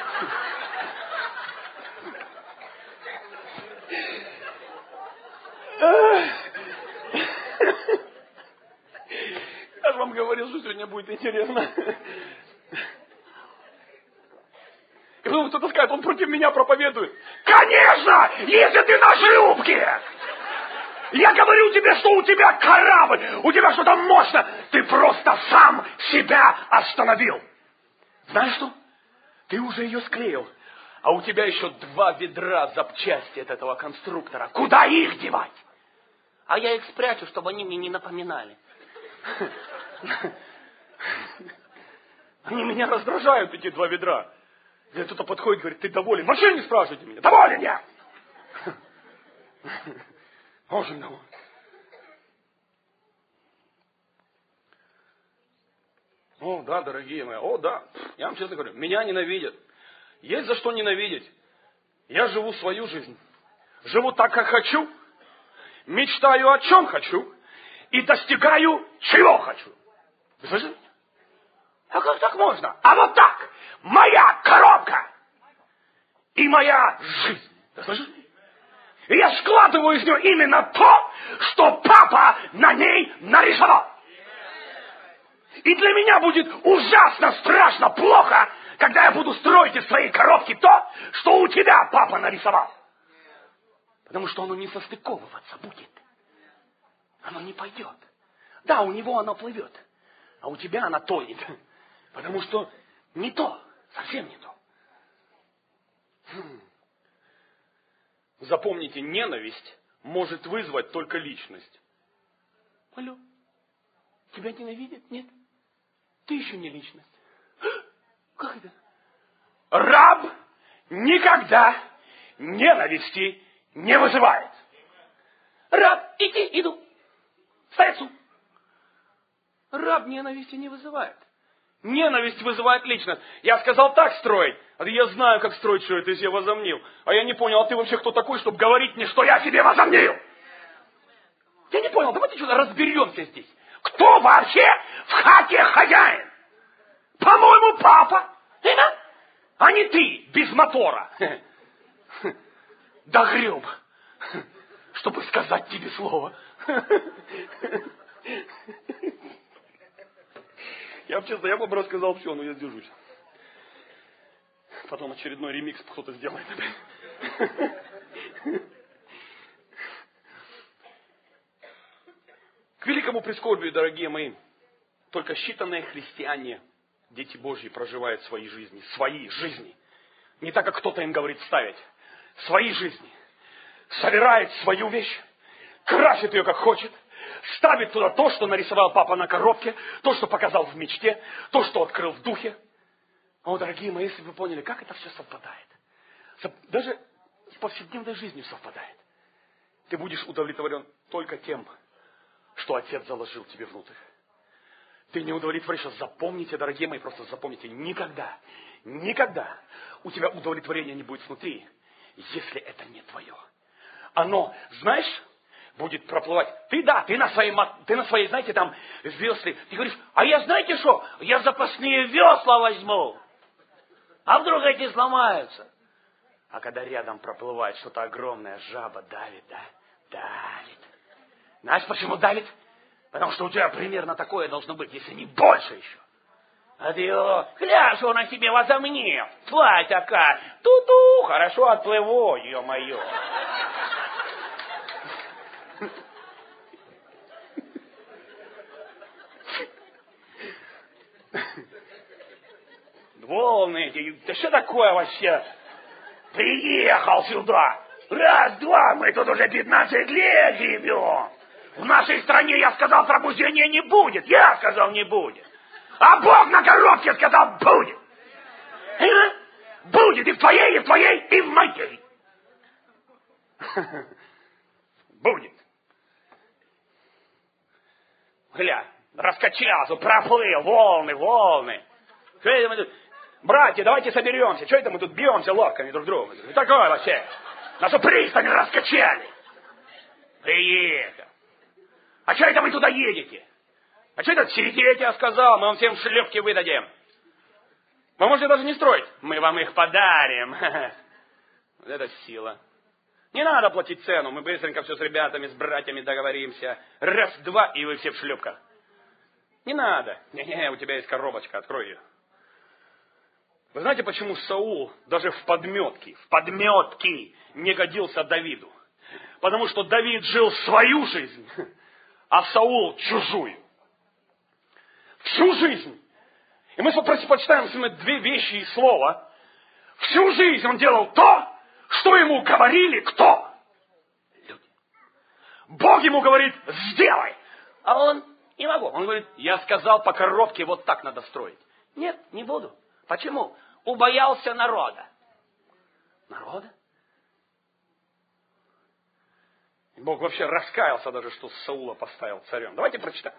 Я же вам говорил, что сегодня будет интересно. И потом кто-то скажет, он против меня проповедует. Конечно, если ты на шлюпке. Я говорю тебе, что у тебя корабль, у тебя что-то мощно. Ты просто сам себя остановил. Знаешь что? Ты уже ее склеил. А у тебя еще два ведра запчасти от этого конструктора. Куда их девать? А я их спрячу, чтобы они мне не напоминали. Они меня раздражают, эти два ведра. Когда кто-то подходит и говорит, ты доволен? Вообще не спрашивайте меня. Доволен я. Очень доволен. О, да, дорогие мои, о, да. Я вам честно говорю, меня ненавидят. Есть за что ненавидеть. Я живу свою жизнь. Живу так, как хочу. Мечтаю о чем хочу. И достигаю, чего хочу. Вы слышите? А как так можно? А вот так. Моя коробка. И моя жизнь. Вы слышите? И я складываю из нее именно то, что папа на ней нарисовал. И для меня будет ужасно, страшно, плохо, когда я буду строить из своей коробки то, что у тебя папа нарисовал. Потому что оно не состыковываться будет. Оно не пойдет. Да, у него оно плывет, а у тебя оно тонет. Потому что не то, совсем не то. Хм. Запомните, ненависть может вызвать только личность. Алло, тебя ненавидят? Нет? Ты еще не личность. Как это? Раб никогда ненависти не вызывает. Раб, иди, иду. Стоять. Раб ненависти не вызывает. Ненависть вызывает личность. Я сказал так строить. А я знаю, как строить, что это себе возомнил. А я не понял, а ты вообще кто такой, чтобы говорить мне, что я себе возомнил? Я не понял, давайте что-то разберемся здесь. Кто вообще в хате хозяин? По-моему, папа. Да? А не ты, без мотора. Догреб, чтобы сказать тебе слово. Я бы, честно, я бы рассказал все, но я сдержусь. Потом очередной ремикс кто-то сделает. К великому прискорбию, дорогие мои, только считанные христиане, дети Божьи, проживают свои жизни. Свои жизни. Не так, как кто-то им говорит ставить. Свои жизни. Собирает свою вещь, красит ее как хочет, ставит туда то, что нарисовал папа на коробке, то, что показал в мечте, то, что открыл в духе. О, дорогие мои, если бы вы поняли, как это все совпадает. Даже с повседневной жизнью совпадает. Ты будешь удовлетворен только тем, что Отец заложил тебе внутрь. Ты не удовлетворишься. Запомните, дорогие мои, просто запомните, никогда, никогда у тебя удовлетворения не будет внутри, если это не твое. Оно, знаешь, будет проплывать. Ты, да, ты на своей, ты на своей, знаете, там, весле. Ты говоришь, а я, знаете что, я запасные весла возьму. А вдруг эти сломаются? А когда рядом проплывает что-то огромное, жаба давит, да? Давит. Знаешь, почему давит? Потому что у тебя примерно такое должно быть, если не больше еще. А ты, о, глянь, что он на себе возомнил. Тварь такая. Ту-ту, хорошо отплыву, ё-моё. Волны эти, да что такое вообще? Приехал сюда. Раз, два, мы тут уже пятнадцать лет живем. В нашей стране, я сказал, пробуждения не будет. Я сказал, не будет. А Бог на коробке сказал, будет. А? Будет и в твоей, и в твоей, и в моей. Будет. Гля, раскачался, проплыл, волны, волны. Что это мы тут? Братья, давайте соберемся. Что это мы тут бьемся лодками друг друга? Что такое вообще? Нашу пристань раскачали. Приехал. А что это вы туда едете? А что это сидите, я сказал, мы вам всем шлепки выдадим. Вы можете даже не строить. Мы вам их подарим. Вот это сила. Не надо платить цену. Мы быстренько все с ребятами, с братьями договоримся. Раз, два, и вы все в шлепках. Не надо. Не-не, у тебя есть коробочка, открой ее. Вы знаете, почему Саул даже в подметке, в подметке не годился Давиду? Потому что Давид жил свою жизнь, а Саул чужую. Всю жизнь. И мы предпочитаем с вами две вещи и слова. Всю жизнь он делал то, что ему говорили кто? Люди. Бог ему говорит, сделай. А он, не могу. Он говорит, я сказал, по коробке вот так надо строить. Нет, не буду. Почему? Убоялся народа. Народа? И Бог вообще раскаялся даже, что Саула поставил царем. Давайте прочитаем.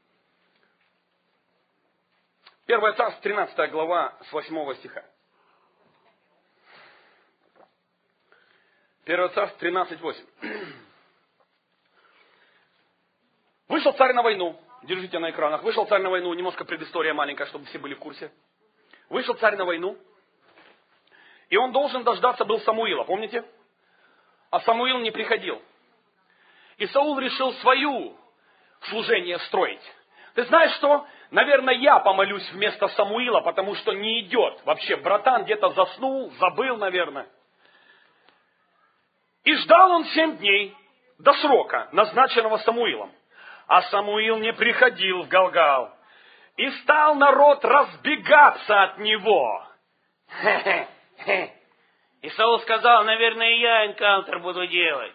Первое Царство, тринадцатая глава, с восьмого стиха. Первое Царство, тринадцать, восемь. Вышел царь на войну. Держите на экранах. Вышел царь на войну. Немножко предыстория маленькая, чтобы все были в курсе. Вышел царь на войну. И он должен дождаться был Самуила, помните? А Самуил не приходил. И Саул решил свою служение строить. Ты знаешь что? Наверное, я помолюсь вместо Самуила, потому что не идет. Вообще, братан где-то заснул, забыл, наверное. И ждал он семь дней до срока, назначенного Самуилом. А Самуил не приходил в Галгал. И стал народ разбегаться от него. Хе-хе-хе. И Саул сказал, наверное, я энкаунтер буду делать.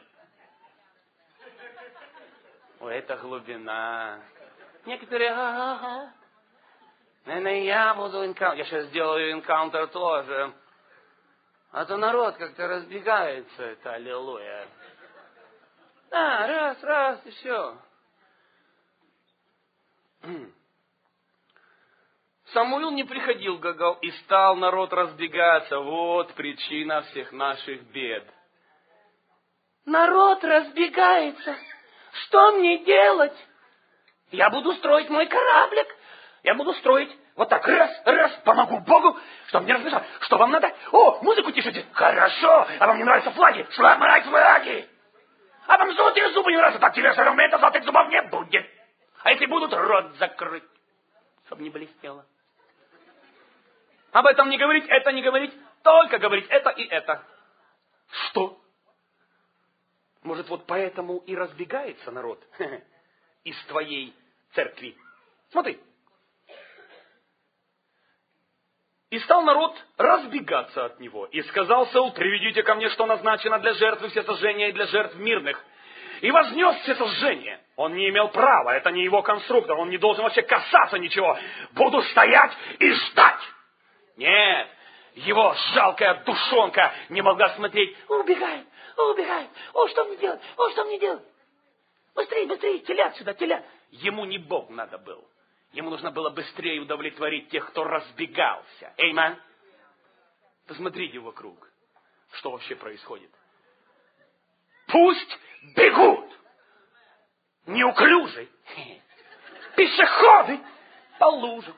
Ой, это глубина. Некоторые, ага, наверное, я буду энкаунтер. Я сейчас сделаю энкаунтер тоже. А то народ как-то разбегается. Это аллилуйя. А, раз, раз, и все. Самуил не приходил в Галгал, и стал народ разбегаться. Вот причина всех наших бед. Народ разбегается. Что мне делать? Я буду строить мой кораблик. Я буду строить вот так. Раз, раз, помогу Богу, чтобы не разбежать. Что вам надо? О, музыку тишите. Хорошо. А вам не нравятся флаги? Шламай флаги. А вам золотые зубы не нравятся? Так тебе все равно это золотых зубов не будет. А если будут, рот закрыть, чтобы не блестело. Об этом не говорить, это не говорить, только говорить это и это. Что? Может, вот поэтому и разбегается народ из твоей церкви. Смотри. И стал народ разбегаться от него. И сказал Саул, приведите ко мне, что назначено для жертвы всесожжения и для жертв мирных. И вознес всесожжение. Он не имел права, это не его конструктор, он не должен вообще касаться ничего. Буду стоять и ждать. Нет, его жалкая душонка не могла смотреть. Убегай, убегай, о, что мне делать, о, что мне делать? Быстрее, быстрее, телят сюда, телят. Ему не Бог надо был. Ему нужно было быстрее удовлетворить тех, кто разбегался. Эйман. Посмотрите вокруг, что вообще происходит. Пусть бегут. Неуклюжий. Пешеходы по лужам.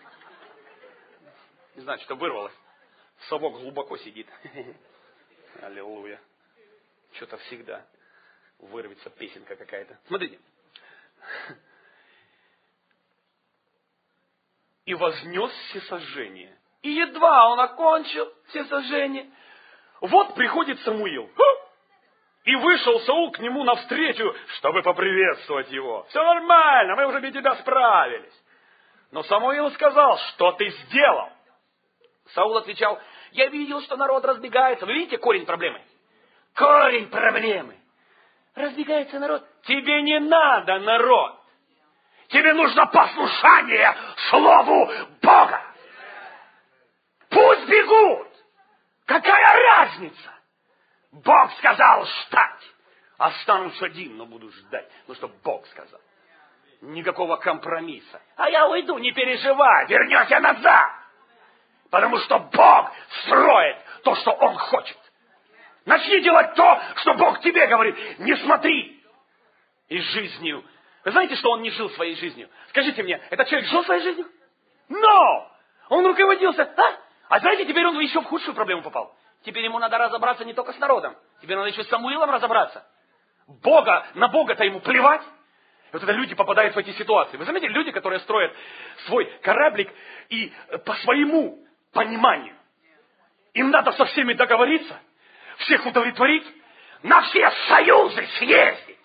Не знаю, что вырвалось. Совок глубоко сидит. Аллилуйя. Что-то всегда вырвется песенка какая-то. Смотрите. и вознес всесожжение. И едва он окончил всесожжение, вот приходит Самуил. И вышел Саул к нему навстречу, чтобы поприветствовать его. Все нормально, мы уже без тебя справились. Но Самуил сказал: что ты сделал? Саул отвечал: я видел, что народ разбегается. Вы видите корень проблемы? Корень проблемы. Разбегается народ. Тебе не надо народ. Тебе нужно послушание Слову Бога. Пусть бегут. Какая разница? Бог сказал ждать. Останусь один, но буду ждать. Ну, что Бог сказал. Никакого компромисса. А я уйду, не переживай, вернешься назад. Потому что Бог строит то, что Он хочет. Начни делать то, что Бог тебе говорит. Не смотри. И жизнью. Вы знаете, что он не жил своей жизнью? Скажите мне, этот человек жил своей жизнью? Но! Он руководился. А? А знаете, теперь он еще в худшую проблему попал. Теперь ему надо разобраться не только с народом. Теперь надо еще с Самуилом разобраться. Бога, на Бога-то ему плевать. И вот это люди попадают в эти ситуации. Вы заметили, люди, которые строят свой кораблик и по своему пониманию. Им надо со всеми договориться, всех удовлетворить, на все союзы съездить.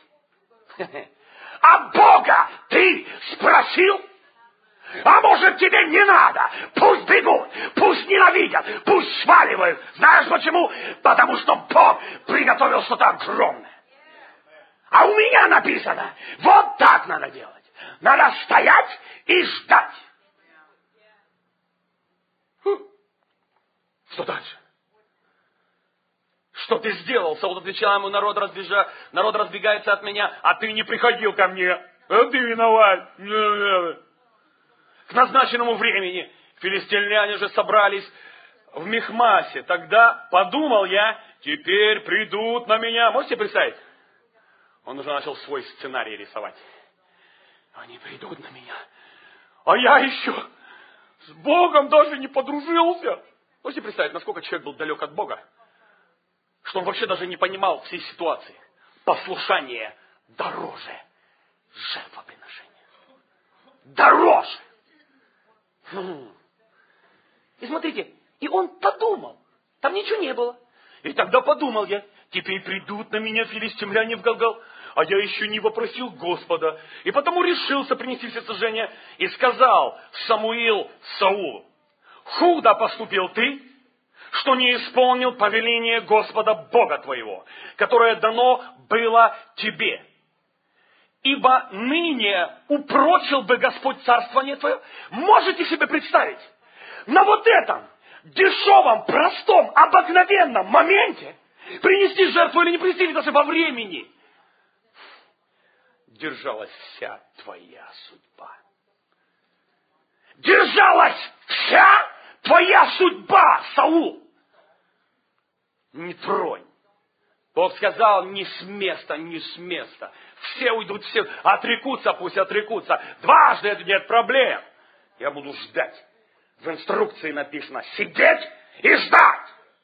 А Бога ты спросил? А может, тебе не надо? Пусть бегут, пусть ненавидят, пусть сваливают. Знаешь почему? Потому что Бог приготовил что-то огромное. А у меня написано, вот так надо делать. Надо стоять и ждать. Хм. Что дальше? Что ты сделал? Саул отвечал ему: народ, разбежа... народ разбегается от меня, а ты не приходил ко мне. А ты виноват. К назначенному времени филистимляне же собрались в Михмасе. Тогда подумал я, теперь придут на меня. Можете представить? Он уже начал свой сценарий рисовать. Они придут на меня. А я еще с Богом даже не подружился. Можете представить, насколько человек был далек от Бога? Что он вообще даже не понимал всей ситуации. Послушание дороже жертвоприношения. Дороже. И смотрите, и он подумал. Там ничего не было. И тогда подумал я, теперь придут на меня филистимляне в Галгал, а я еще не вопросил Господа. И потому решился принести всесожжение и сказал Самуил Саулу: худо поступил ты, что не исполнил повеление Господа Бога твоего, которое дано было тебе. Ибо ныне упрочил бы Господь царствование твое. Можете себе представить, на вот этом дешевом, простом, обыкновенном моменте принести жертву или не принести, или даже во времени, держалась вся твоя судьба. Держалась вся твоя судьба, Саул. Не тронь. Бог сказал: не с места, не с места. Все уйдут, все отрекутся, пусть отрекутся. Дважды это нет проблем. Я буду ждать. В инструкции написано: сидеть и ждать.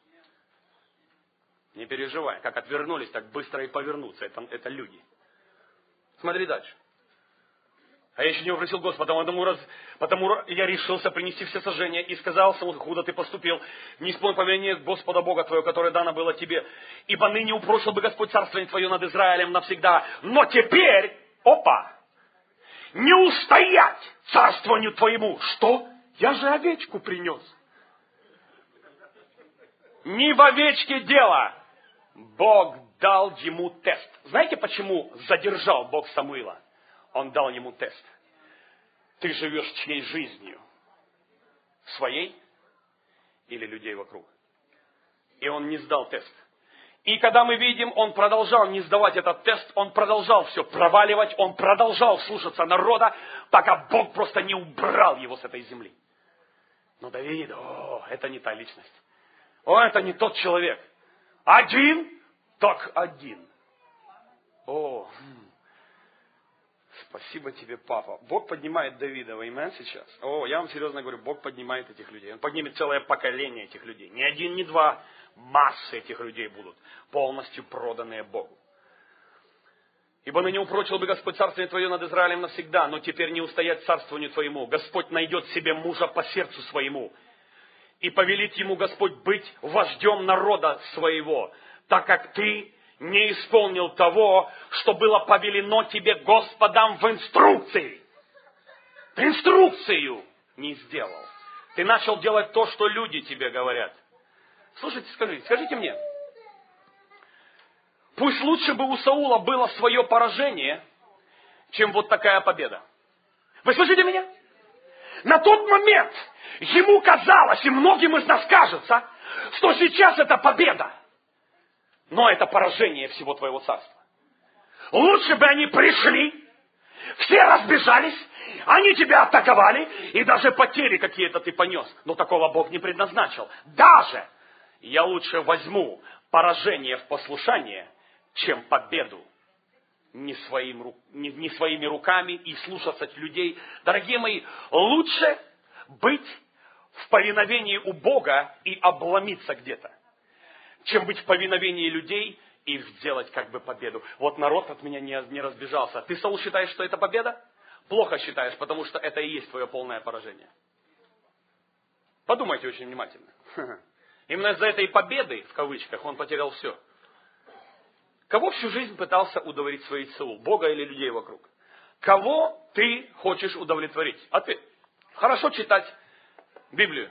Не переживай, как отвернулись, так быстро и повернутся. Это, это люди. Смотри дальше. А я еще не вопросил Господа, потому, раз, потому я решился принести всесожжение и сказал: худо ты поступил, не исполнил повеление Господа Бога твоего, которое дано было тебе. Ибо ныне упрочил бы Господь царствование твое над Израилем навсегда. Но теперь, опа, не устоять царствованию твоему. Что? Я же овечку принес. Не в овечке дело. Бог дал ему тест. Знаете, почему задержал Бог Самуила? Он дал ему тест. Ты живешь чьей жизнью? Своей или людей вокруг? И он не сдал тест. И когда мы видим, он продолжал не сдавать этот тест, он продолжал все проваливать, он продолжал слушаться народа, пока Бог просто не убрал его с этой земли. Но Давид, о, это не та личность. О, это не тот человек. Один, так один. О, спасибо тебе, папа. Бог поднимает Давида, вы амен сейчас? О, я вам серьезно говорю, Бог поднимает этих людей. Он поднимет целое поколение этих людей. Ни один, ни два. Массы этих людей будут полностью проданные Богу. Ибо ныне упрочил бы Господь царствие твое над Израилем навсегда, но теперь не устоять царствованию твоему. Господь найдет себе мужа по сердцу своему, и повелит ему Господь быть вождем народа своего, так как ты не исполнил того, что было повелено тебе Господом в инструкции. Ты инструкцию не сделал. Ты начал делать то, что люди тебе говорят. Слушайте, скажите, скажите мне, пусть лучше бы у Саула было свое поражение, чем вот такая победа. Вы слышите меня? На тот момент ему казалось, и многим из нас кажется, что сейчас это победа. Но это поражение всего твоего царства. Лучше бы они пришли, все разбежались, они тебя атаковали, и даже потери какие-то ты понес. Но такого Бог не предназначил. Даже я лучше возьму поражение в послушание, чем победу не, своим, не, не своими руками и слушаться людей. Дорогие мои, лучше быть в повиновении у Бога и обломиться где-то, чем быть в повиновении людей и сделать как бы победу. Вот народ от меня не, не разбежался. Ты, Саул, считаешь, что это победа? Плохо считаешь, потому что это и есть твое полное поражение. Подумайте очень внимательно. Именно из-за этой победы, в кавычках, он потерял все. Кого всю жизнь пытался удовлетворить Саул? Бога или людей вокруг? Кого ты хочешь удовлетворить? Ответь. Хорошо читать Библию.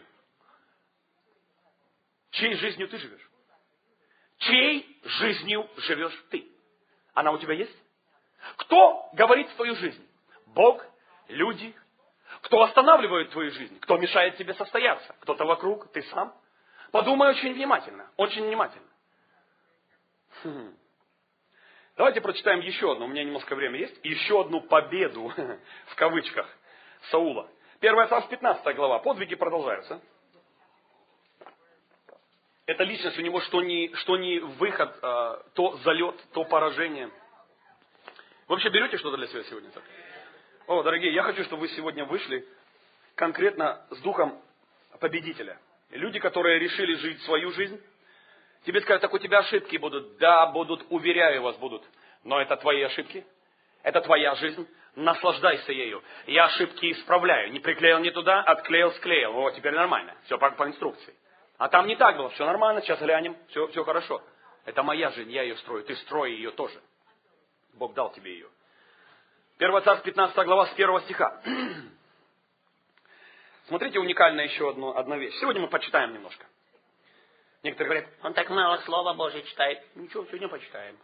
Чьей жизнью ты живешь? Чьей жизнью живешь ты? Она у тебя есть? Кто говорит в твою жизнь? Бог, люди. Кто останавливает твою жизнь? Кто мешает тебе состояться? Кто-то вокруг, ты сам? Подумай очень внимательно. Очень внимательно. Хм. Давайте прочитаем еще одну. У меня немножко времени есть. Еще одну победу, в кавычках, Саула. первое Царств, пятнадцатая глава. Подвиги продолжаются. Эта личность у него что ни, что ни выход, а, то залет, то поражение. Вы вообще берете что-то для себя сегодня? Так? О, дорогие, я хочу, чтобы вы сегодня вышли конкретно с духом победителя. Люди, которые решили жить свою жизнь. Тебе скажут, так у тебя ошибки будут. Да, будут, уверяю вас, будут. Но это твои ошибки. Это твоя жизнь. Наслаждайся ею. Я ошибки исправляю. Не приклеил не туда, отклеил, склеил. Вот, теперь нормально. Все по, по инструкции. А там не так было. Все нормально, сейчас глянем. Все, все хорошо. Это моя жизнь, я ее строю. Ты строй ее тоже. Бог дал тебе ее. первое Царств, пятнадцатая глава, с первого стиха. Смотрите, уникальная еще одно, одна вещь. Сегодня мы почитаем немножко. Некоторые говорят, он так мало Слова Божьего читает. Ничего, сегодня почитаем.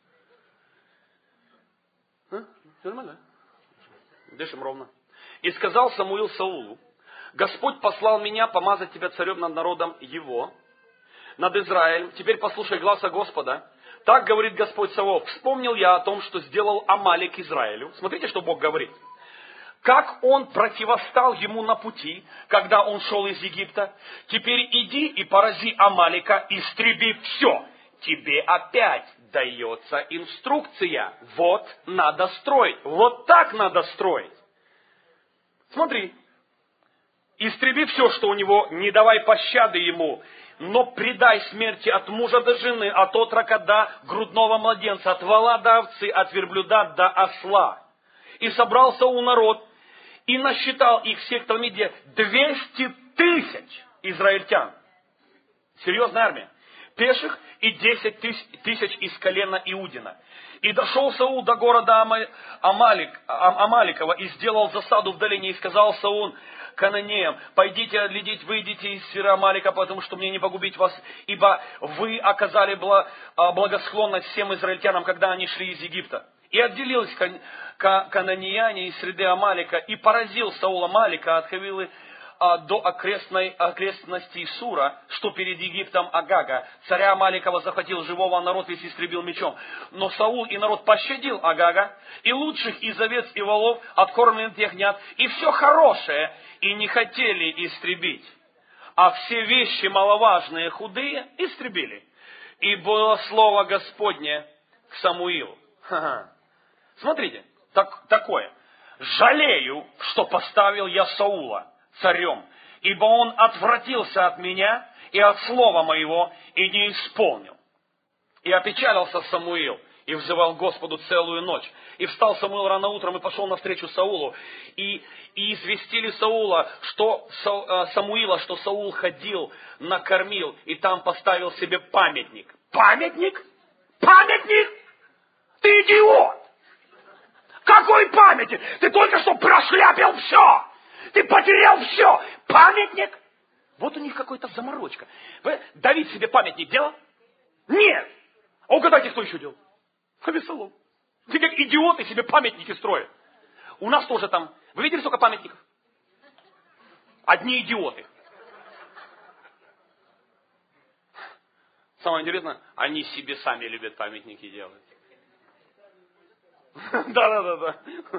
А? Все нормально? Дышим ровно. И сказал Самуил Саулу, Господь послал меня помазать тебя царем над народом его, над Израилем. Теперь послушай гласа Господа. Так говорит Господь Саваоф. Вспомнил я о том, что сделал Амалик Израилю. Смотрите, что Бог говорит. Как он противостал ему на пути, когда он шел из Египта. Теперь иди и порази Амалика, истреби все. Тебе опять дается инструкция. Вот надо строить. Вот так надо строить. Смотри. Истреби все, что у него, не давай пощады ему, но предай смерти от мужа до жены, от отрока до грудного младенца, от вола до овцы, от верблюда до осла. И собрался у народ, и насчитал их всех в Талмиде двести тысяч израильтян. Серьезная армия. Пеших и десять тысяч из колена Иудина. И дошел Саул до города Амалик, Амаликова и сделал засаду в долине. И сказал Саул кананеям, пойдите, глядеть, выйдите из сферы Амалика, потому что мне не погубить вас, ибо вы оказали благосклонность всем израильтянам, когда они шли из Египта. И отделились кананеяне из среды Амалика, и поразил Саул Амалика от Хавилы до окрестной, окрестностей Сура, что перед Египтом Агага. Царя Амаликова захватил живого, а народ весь истребил мечом. Но Саул и народ пощадил Агага, и лучших из овец и волов, откормленных ягнят, и все хорошее, и не хотели истребить. А все вещи маловажные, худые, истребили. И было слово Господне к Самуилу. Ха-ха. Смотрите, так, такое. Жалею, что поставил я Саула царем, ибо он отвратился от меня и от слова моего и не исполнил. И опечалился Самуил, и взывал Господу целую ночь. И встал Самуил рано утром и пошел навстречу Саулу. И, и известили Саула, что, Самуила, что Саул ходил, накормил, и там поставил себе памятник. Памятник? Памятник? Ты идиот! Какой памятник? Ты только что прошляпил все! Ты потерял все! Памятник? Вот у них какая-то заморочка. Вы, Давид себе памятник делал? Нет! А угадайте, кто еще делал? Авесолом. Ты как идиоты себе памятники строят. У нас тоже там. Вы видели сколько памятников? Одни идиоты. Самое интересное, они себе сами любят памятники делать. Да-да-да.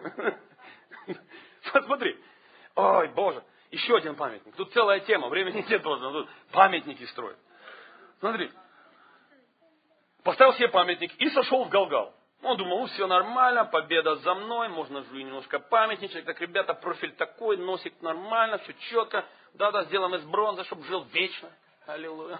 Посмотри. Ой, Боже. Еще один памятник. Тут целая тема. Времени нет просто. Тут памятники строят. Смотри. Поставил себе памятник и сошел в Галгал. Он думал, ну все нормально, победа за мной, можно же немножко памятничать. Так, ребята, профиль такой, носик нормально, все четко. Да-да, сделаем из бронзы, чтобы жил вечно. Аллилуйя.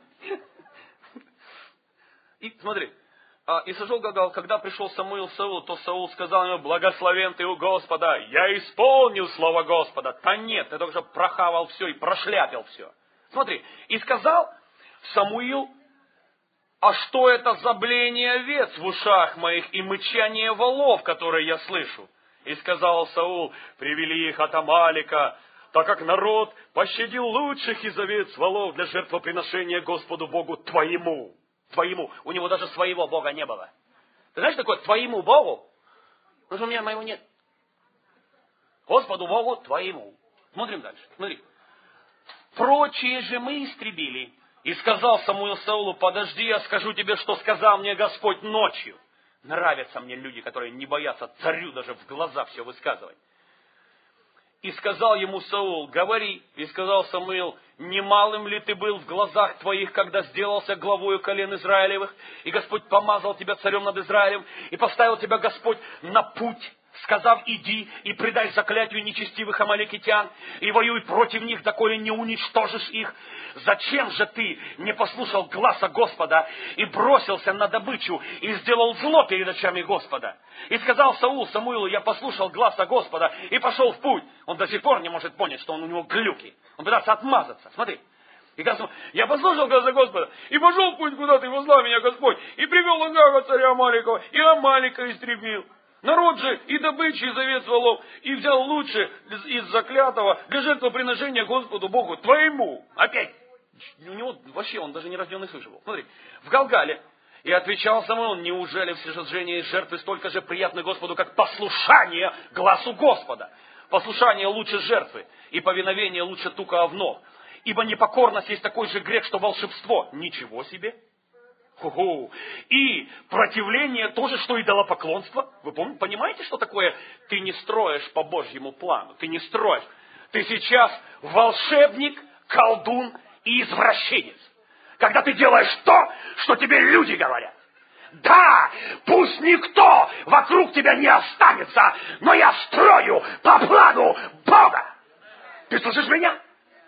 И смотри. И сошел Галгал, когда пришел Самуил Саулу, то Саул сказал ему, благословен ты у Господа, я исполнил слово Господа. Да нет, ты только что прохавал все и прошляпил все. Смотри, и сказал Самуил, а что это за блеяние овец в ушах моих и мычание волов, которые я слышу? И сказал Саул, привели их от Амалика, так как народ пощадил лучших из овец волов для жертвоприношения Господу Богу твоему. Твоему. У него даже своего Бога не было. Ты знаешь, такое твоему Богу? Потому что у меня моего нет. Господу Богу твоему. Смотрим дальше. Смотри. Прочие же мы истребили. И сказал Самуил Саулу, подожди, я скажу тебе, что сказал мне Господь ночью. Нравятся мне люди, которые не боятся царю даже в глаза все высказывать. И сказал ему Саул, говори. И сказал Самуил, немалым ли ты был в глазах твоих, когда сделался главою колен Израилевых, и Господь помазал тебя царем над Израилем, и поставил тебя Господь на путь, сказав, иди и предай заклятию нечестивых амаликитян, и воюй против них, доколе не уничтожишь их. Зачем же ты не послушал гласа Господа и бросился на добычу и сделал зло перед очами Господа? И сказал Саул Самуилу, я послушал гласа Господа и пошел в путь. Он до сих пор не может понять, что он у него глюки. Он пытается отмазаться. Смотри. И говорит, я послушал гласа Господа и пошел в путь, куда ты послал меня, Господь, и привел Агага, царя Амаликова, и Амалика истребил. Народ же и добычи из овец волов, и взял лучше из, из заклятого для жертвоприношения Господу Богу твоему. Опять. У него вообще, он даже не рожденный свыше был. Смотри, в Галгале. И отвечал Самуил, неужели в всесожжении жертвы столько же приятны Господу, как послушание гласу Господа? Послушание лучше жертвы, и повиновение лучше тука овнов. Ибо непокорность есть такой же грех, что волшебство. Ничего себе. Ху-ху. И противление тоже, что идолопоклонство. Вы помните, понимаете, что такое? Ты не строишь по Божьему плану. Ты не строишь. Ты сейчас волшебник, колдун и извращенец. Когда ты делаешь то, что тебе люди говорят. Да, пусть никто вокруг тебя не останется, но я строю по плану Бога. Ты слышишь меня?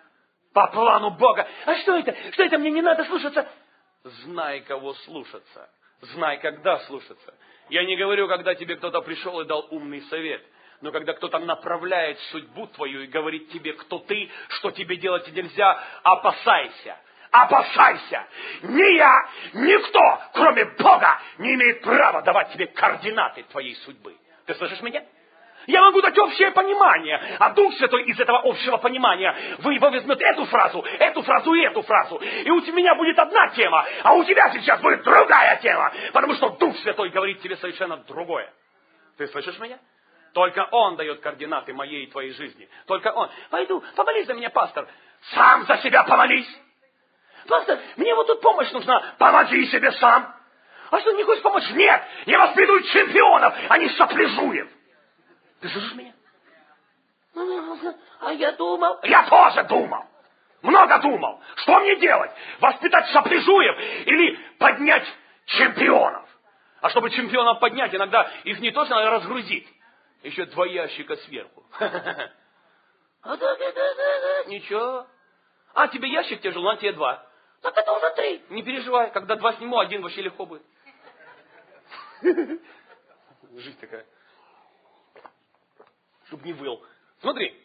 По плану Бога. А что это? Что это? Мне не надо слушаться. Знай, кого слушаться. Знай, когда слушаться. Я не говорю, когда тебе кто-то пришел и дал умный совет. Но когда кто-то направляет судьбу твою и говорит тебе, кто ты, что тебе делать нельзя, опасайся. Опасайся! Ни я, никто, кроме Бога, не имеет права давать тебе координаты твоей судьбы. Ты слышишь меня? Я могу дать общее понимание, а Дух Святой из этого общего понимания вы возьмете эту фразу, эту фразу и эту фразу. И у меня будет одна тема, а у тебя сейчас будет другая тема. Потому что Дух Святой говорит тебе совершенно другое. Ты слышишь меня? Только Он дает координаты моей и твоей жизни. Только Он. Пойду, помолись за меня, пастор. Сам за себя помолись. Пастор, мне вот тут помощь нужна. Помоги себе сам. А что, не хочешь помочь? Нет, я воспитываю чемпионов, а не сопляжуев. Ты слышишь меня? А я думал... Я тоже думал. Много думал. Что мне делать? Воспитать сопляжуев или поднять чемпионов? А чтобы чемпионов поднять, иногда их не только надо разгрузить. Еще два ящика сверху. Ничего. А, тебе ящик тяжело, на тебе два. Так это уже три. Не переживай, когда два сниму, один вообще легко будет. Жизнь такая. Чтоб не выл. Смотри.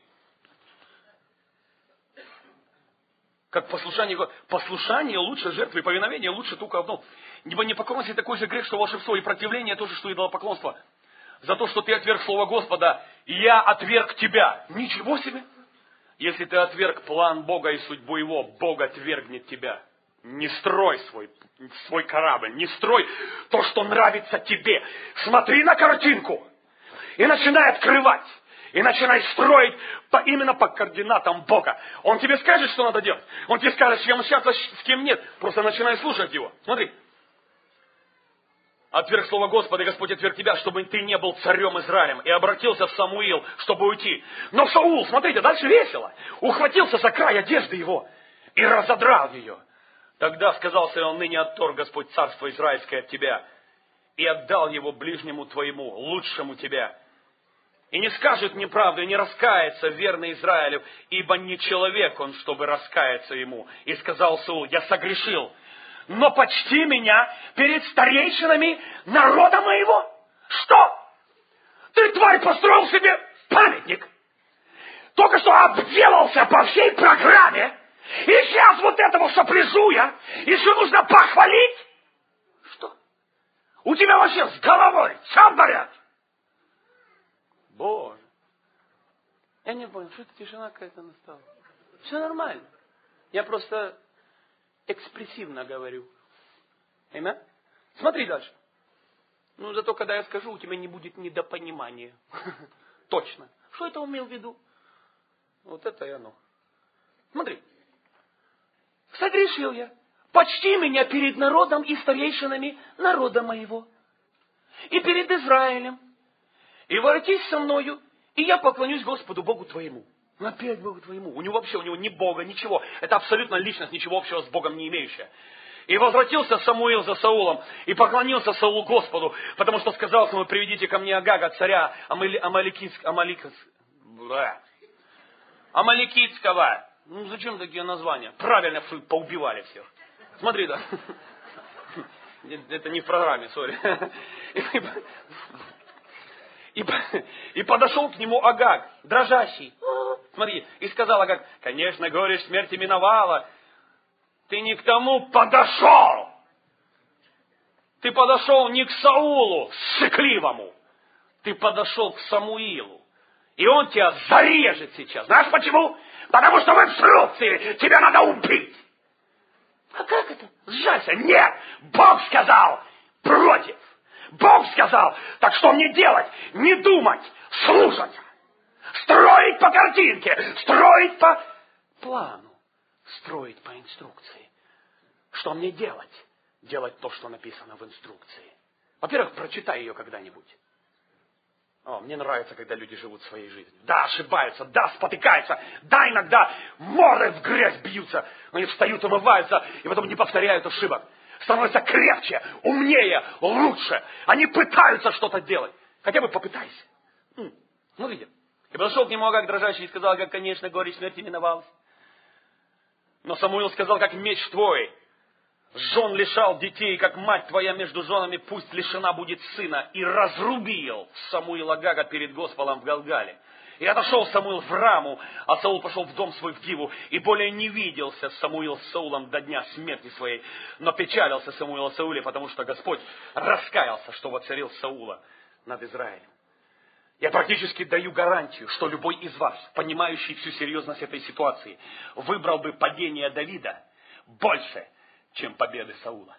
Как послушание, послушание лучше жертвы, и повиновение лучше только одно. Ибо непоклонство такой же грех, что волшебство, и противление тоже, что идолопоклонство. За то, что ты отверг слово Господа, я отверг тебя. Ничего себе! Если ты отверг план Бога и судьбу Его, Бог отвергнет тебя. Не строй свой, свой корабль, не строй то, что нравится тебе. Смотри на картинку и начинай открывать. И начинай строить по, именно по координатам Бога. Он тебе скажет, что надо делать. Он тебе скажет, с кем общаться, с кем нет. Просто начинай слушать его. Смотри. Отверг слово Господа, и Господь отверг тебя, чтобы ты не был царем Израилем. И обратился в Самуил, чтобы уйти. Но Саул, смотрите, дальше весело. Ухватился за край одежды его и разодрал ее. Тогда сказал Саул: ныне отторг Господь царство Израильское от тебя и отдал его ближнему твоему, лучшему тебя. И не скажет неправду, и не раскается верный Израилев, ибо не человек он, чтобы раскаяться ему. И сказал Саул: я согрешил, но почти меня перед старейшинами народа моего. Что? Ты, тварь, построил себе памятник. Только что обделался по всей программе. И сейчас вот этого сопляжуя еще нужно похвалить? Что? У тебя вообще с головой все в порядке? Боже. Я не понял, что это тишина какая-то настала. Все нормально. Я просто экспрессивно говорю. Аминь? Смотри дальше. Ну, зато, когда я скажу, у тебя не будет недопонимания. Точно. Что это он имел в виду? Вот это и оно. Смотри. Согрешил я. Почти меня перед народом и старейшинами народа моего. И перед Израилем. И воротись со мною, и я поклонюсь Господу Богу твоему. Опять Богу твоему. У него вообще, у него ни Бога, ничего. Это абсолютно личность, ничего общего с Богом не имеющая. И возвратился Самуил за Саулом, и поклонился Саулу Господу, потому что сказал ему: приведите ко мне Агага, царя Амаликитского. Амаликитского. Ну, зачем такие названия? Правильно, что поубивали всех. Смотри, да. Это не в программе, сори. И, и подошел к нему Агаг, дрожащий. Смотри, и сказал Агаг: конечно, горечь смерти миновала. Ты не к тому подошел. Ты подошел не к Саулу, сыкливому. Ты подошел к Самуилу. И он тебя зарежет сейчас. Знаешь почему? Потому что в инструкции тебя надо убить. А как это? Сжалься. Нет, Бог сказал против. Бог сказал, так что мне делать? Не думать, слушаться. Строить по картинке, строить по плану, строить по инструкции. Что мне делать? Делать то, что написано в инструкции. Во-первых, прочитай ее когда-нибудь. О, мне нравится, когда люди живут своей жизнью. Да, ошибаются, да, спотыкаются, да, иногда морды в грязь бьются. Они встают, умываются, и потом не повторяют ошибок. Становятся крепче, умнее, лучше. Они пытаются что-то делать. Хотя бы попытайся. М-м, смотрите. И подошел к нему Агаг дрожащий и сказал: как, конечно, горе смерти миновалась. Но Самуил сказал: как меч твой жен лишал детей, как мать твоя между женами, пусть лишена будет сына. И разрубил Самуил Агага перед Господом в Галгале. И отошел Самуил в Раму, а Саул пошел в дом свой в Гиву, и более не виделся Самуил с Саулом до дня смерти своей. Но печалился Самуил о Сауле, потому что Господь раскаялся, что воцарил Саула над Израилем. Я практически даю гарантию, что любой из вас, понимающий всю серьезность этой ситуации, выбрал бы падение Давида больше, чем победы Саула.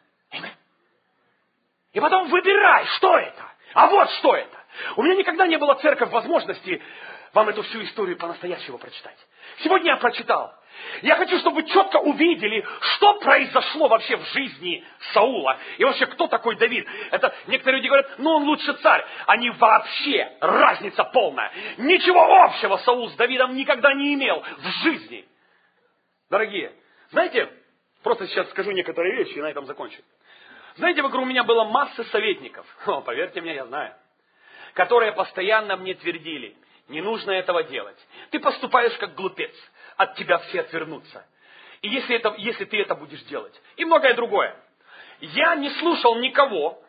И потом выбирай, что это. А вот что это. У меня никогда не было, церковь, возможности вам эту всю историю по-настоящему прочитать. Сегодня я прочитал. Я хочу, чтобы вы четко увидели, что произошло вообще в жизни Саула. И вообще, кто такой Давид. Это некоторые люди говорят: ну он лучше царь. Они вообще, разница полная. Ничего общего Саул с Давидом никогда не имел в жизни. Дорогие, знаете, просто сейчас скажу некоторые вещи и на этом закончу. Знаете, вокруг меня была масса советников. О, поверьте мне, я знаю. Которые постоянно мне твердили: не нужно этого делать. Ты поступаешь как глупец. От тебя все отвернутся. И если, это, если ты это будешь делать. И многое другое. Я не слушал никого,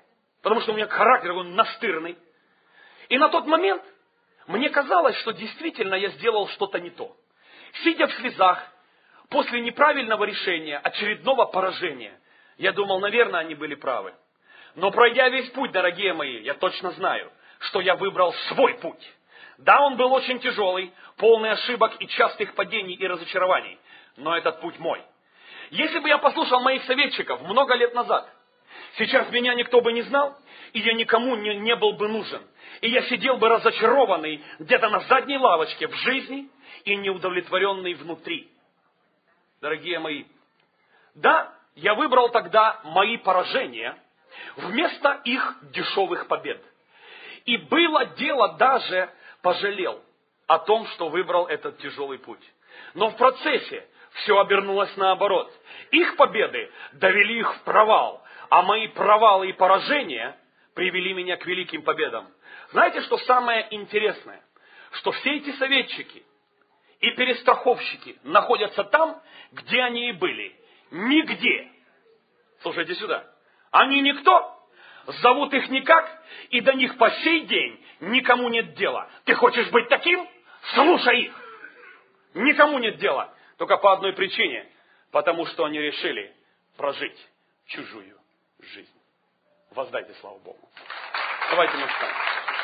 Потому что у меня характер, он настырный. И на тот момент мне казалось, что действительно я сделал что-то не то. Сидя в слезах, после неправильного решения, очередного поражения, я думал, наверное, они были правы. Но пройдя весь путь, дорогие мои, я точно знаю, что я выбрал свой путь. Да, он был очень тяжелый, полный ошибок и частых падений и разочарований. Но этот путь мой. Если бы я послушал моих советчиков много лет назад, сейчас меня никто бы не знал, и я никому не, не был бы нужен. И я сидел бы разочарованный где-то на задней лавочке в жизни и неудовлетворенный внутри. Дорогие мои, да, я выбрал тогда мои поражения вместо их дешевых побед. И было дело даже пожалел о том, что выбрал этот тяжелый путь. Но в процессе все обернулось наоборот. Их победы довели их в провал, а мои провалы и поражения привели меня к великим победам. Знаете, что самое интересное? Что все эти советчики и перестраховщики находятся там, где они и были. Нигде. Слушайте сюда. Они никто. Зовут их никак, и до них по сей день никому нет дела. Ты хочешь быть таким? Слушай их. Никому нет дела. Только по одной причине. Потому что они решили прожить чужую жизнь. Воздайте славу Богу. Давайте мы встанем.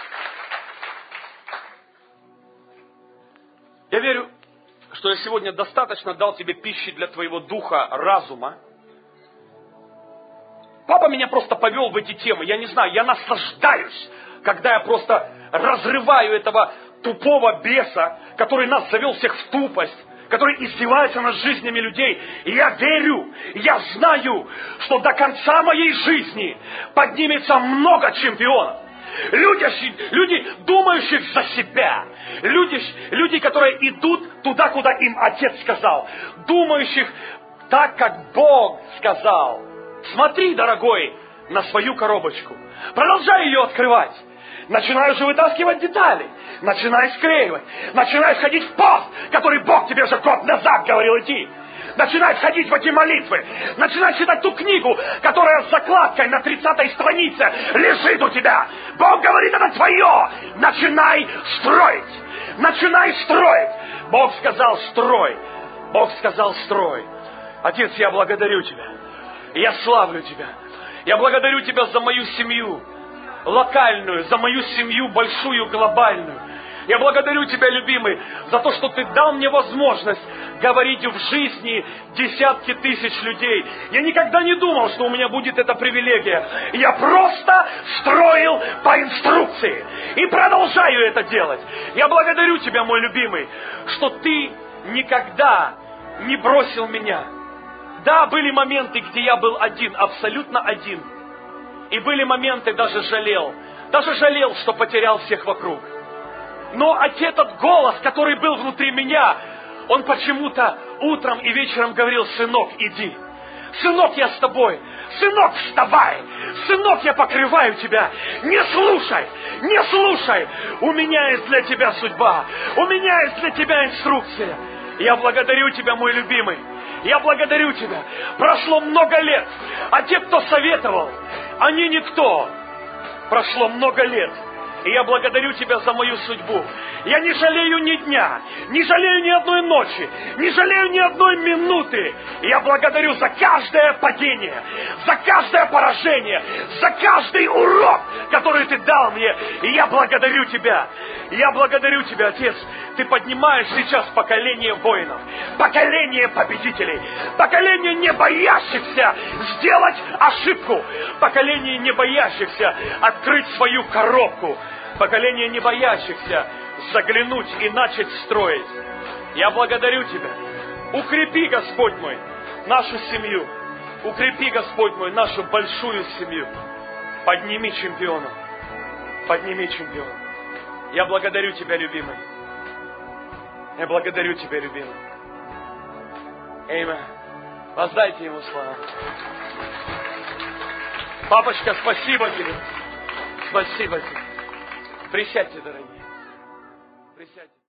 Я верю, что я сегодня достаточно дал тебе пищи для твоего духа, разума. Папа меня просто повел в эти темы. Я не знаю, я наслаждаюсь, когда я просто разрываю этого тупого беса, который нас завел всех в тупость, который издевается над жизнями людей. И я верю, я знаю, что до конца моей жизни поднимется много чемпионов. Люди, люди думающих за себя. Люди, люди, которые идут туда, куда им Отец сказал. Думающих так, как Бог сказал. Смотри, дорогой, на свою коробочку. Продолжай ее открывать. Начинай уже вытаскивать детали. Начинай склеивать. Начинай входить в пост, который Бог тебе уже год назад говорил идти. Начинай входить в эти молитвы. Начинай читать ту книгу, которая с закладкой на тридцатой странице лежит у тебя. Бог говорит, это твое. Начинай строить. Начинай строить. Бог сказал, строй. Бог сказал, строй. Отец, я благодарю Тебя. Я славлю Тебя. Я благодарю Тебя за мою семью локальную, за мою семью большую, глобальную. Я благодарю Тебя, любимый, за то, что Ты дал мне возможность говорить в жизни десятки тысяч людей. Я никогда не думал, что у меня будет эта привилегия. Я просто строил по инструкции. И продолжаю это делать. Я благодарю Тебя, мой любимый, что Ты никогда не бросил меня. Да, были моменты, где я был один, абсолютно один. И были моменты, даже жалел. Даже жалел, что потерял всех вокруг. Но этот голос, который был внутри меня, он почему-то утром и вечером говорил: сынок, иди. Сынок, я с тобой. Сынок, вставай. Сынок, я покрываю тебя. Не слушай, не слушай. У меня есть для тебя судьба. У меня есть для тебя инструкция. Я благодарю тебя, мой любимый. Я благодарю тебя. Прошло много лет, а те, кто советовал, они никто. Прошло много лет. И я благодарю Тебя за мою судьбу. Я не жалею ни дня, не жалею ни одной ночи, не жалею ни одной минуты. И я благодарю за каждое падение, за каждое поражение, за каждый урок, который Ты дал мне. И я благодарю Тебя. Я благодарю Тебя, Отец. Ты поднимаешь сейчас поколение воинов, поколение победителей, поколение не боящихся сделать ошибку, поколение не боящихся открыть свою коробку, поколение не боящихся заглянуть и начать строить. Я благодарю Тебя. Укрепи, Господь мой, нашу семью. Укрепи, Господь мой, нашу большую семью. Подними чемпионов. Подними чемпионов. Я благодарю Тебя, любимый. Я благодарю Тебя, любимый. Аминь. Воздайте Ему славу. Папочка, спасибо Тебе. Спасибо Тебе. Присядьте, дорогие. Присядьте.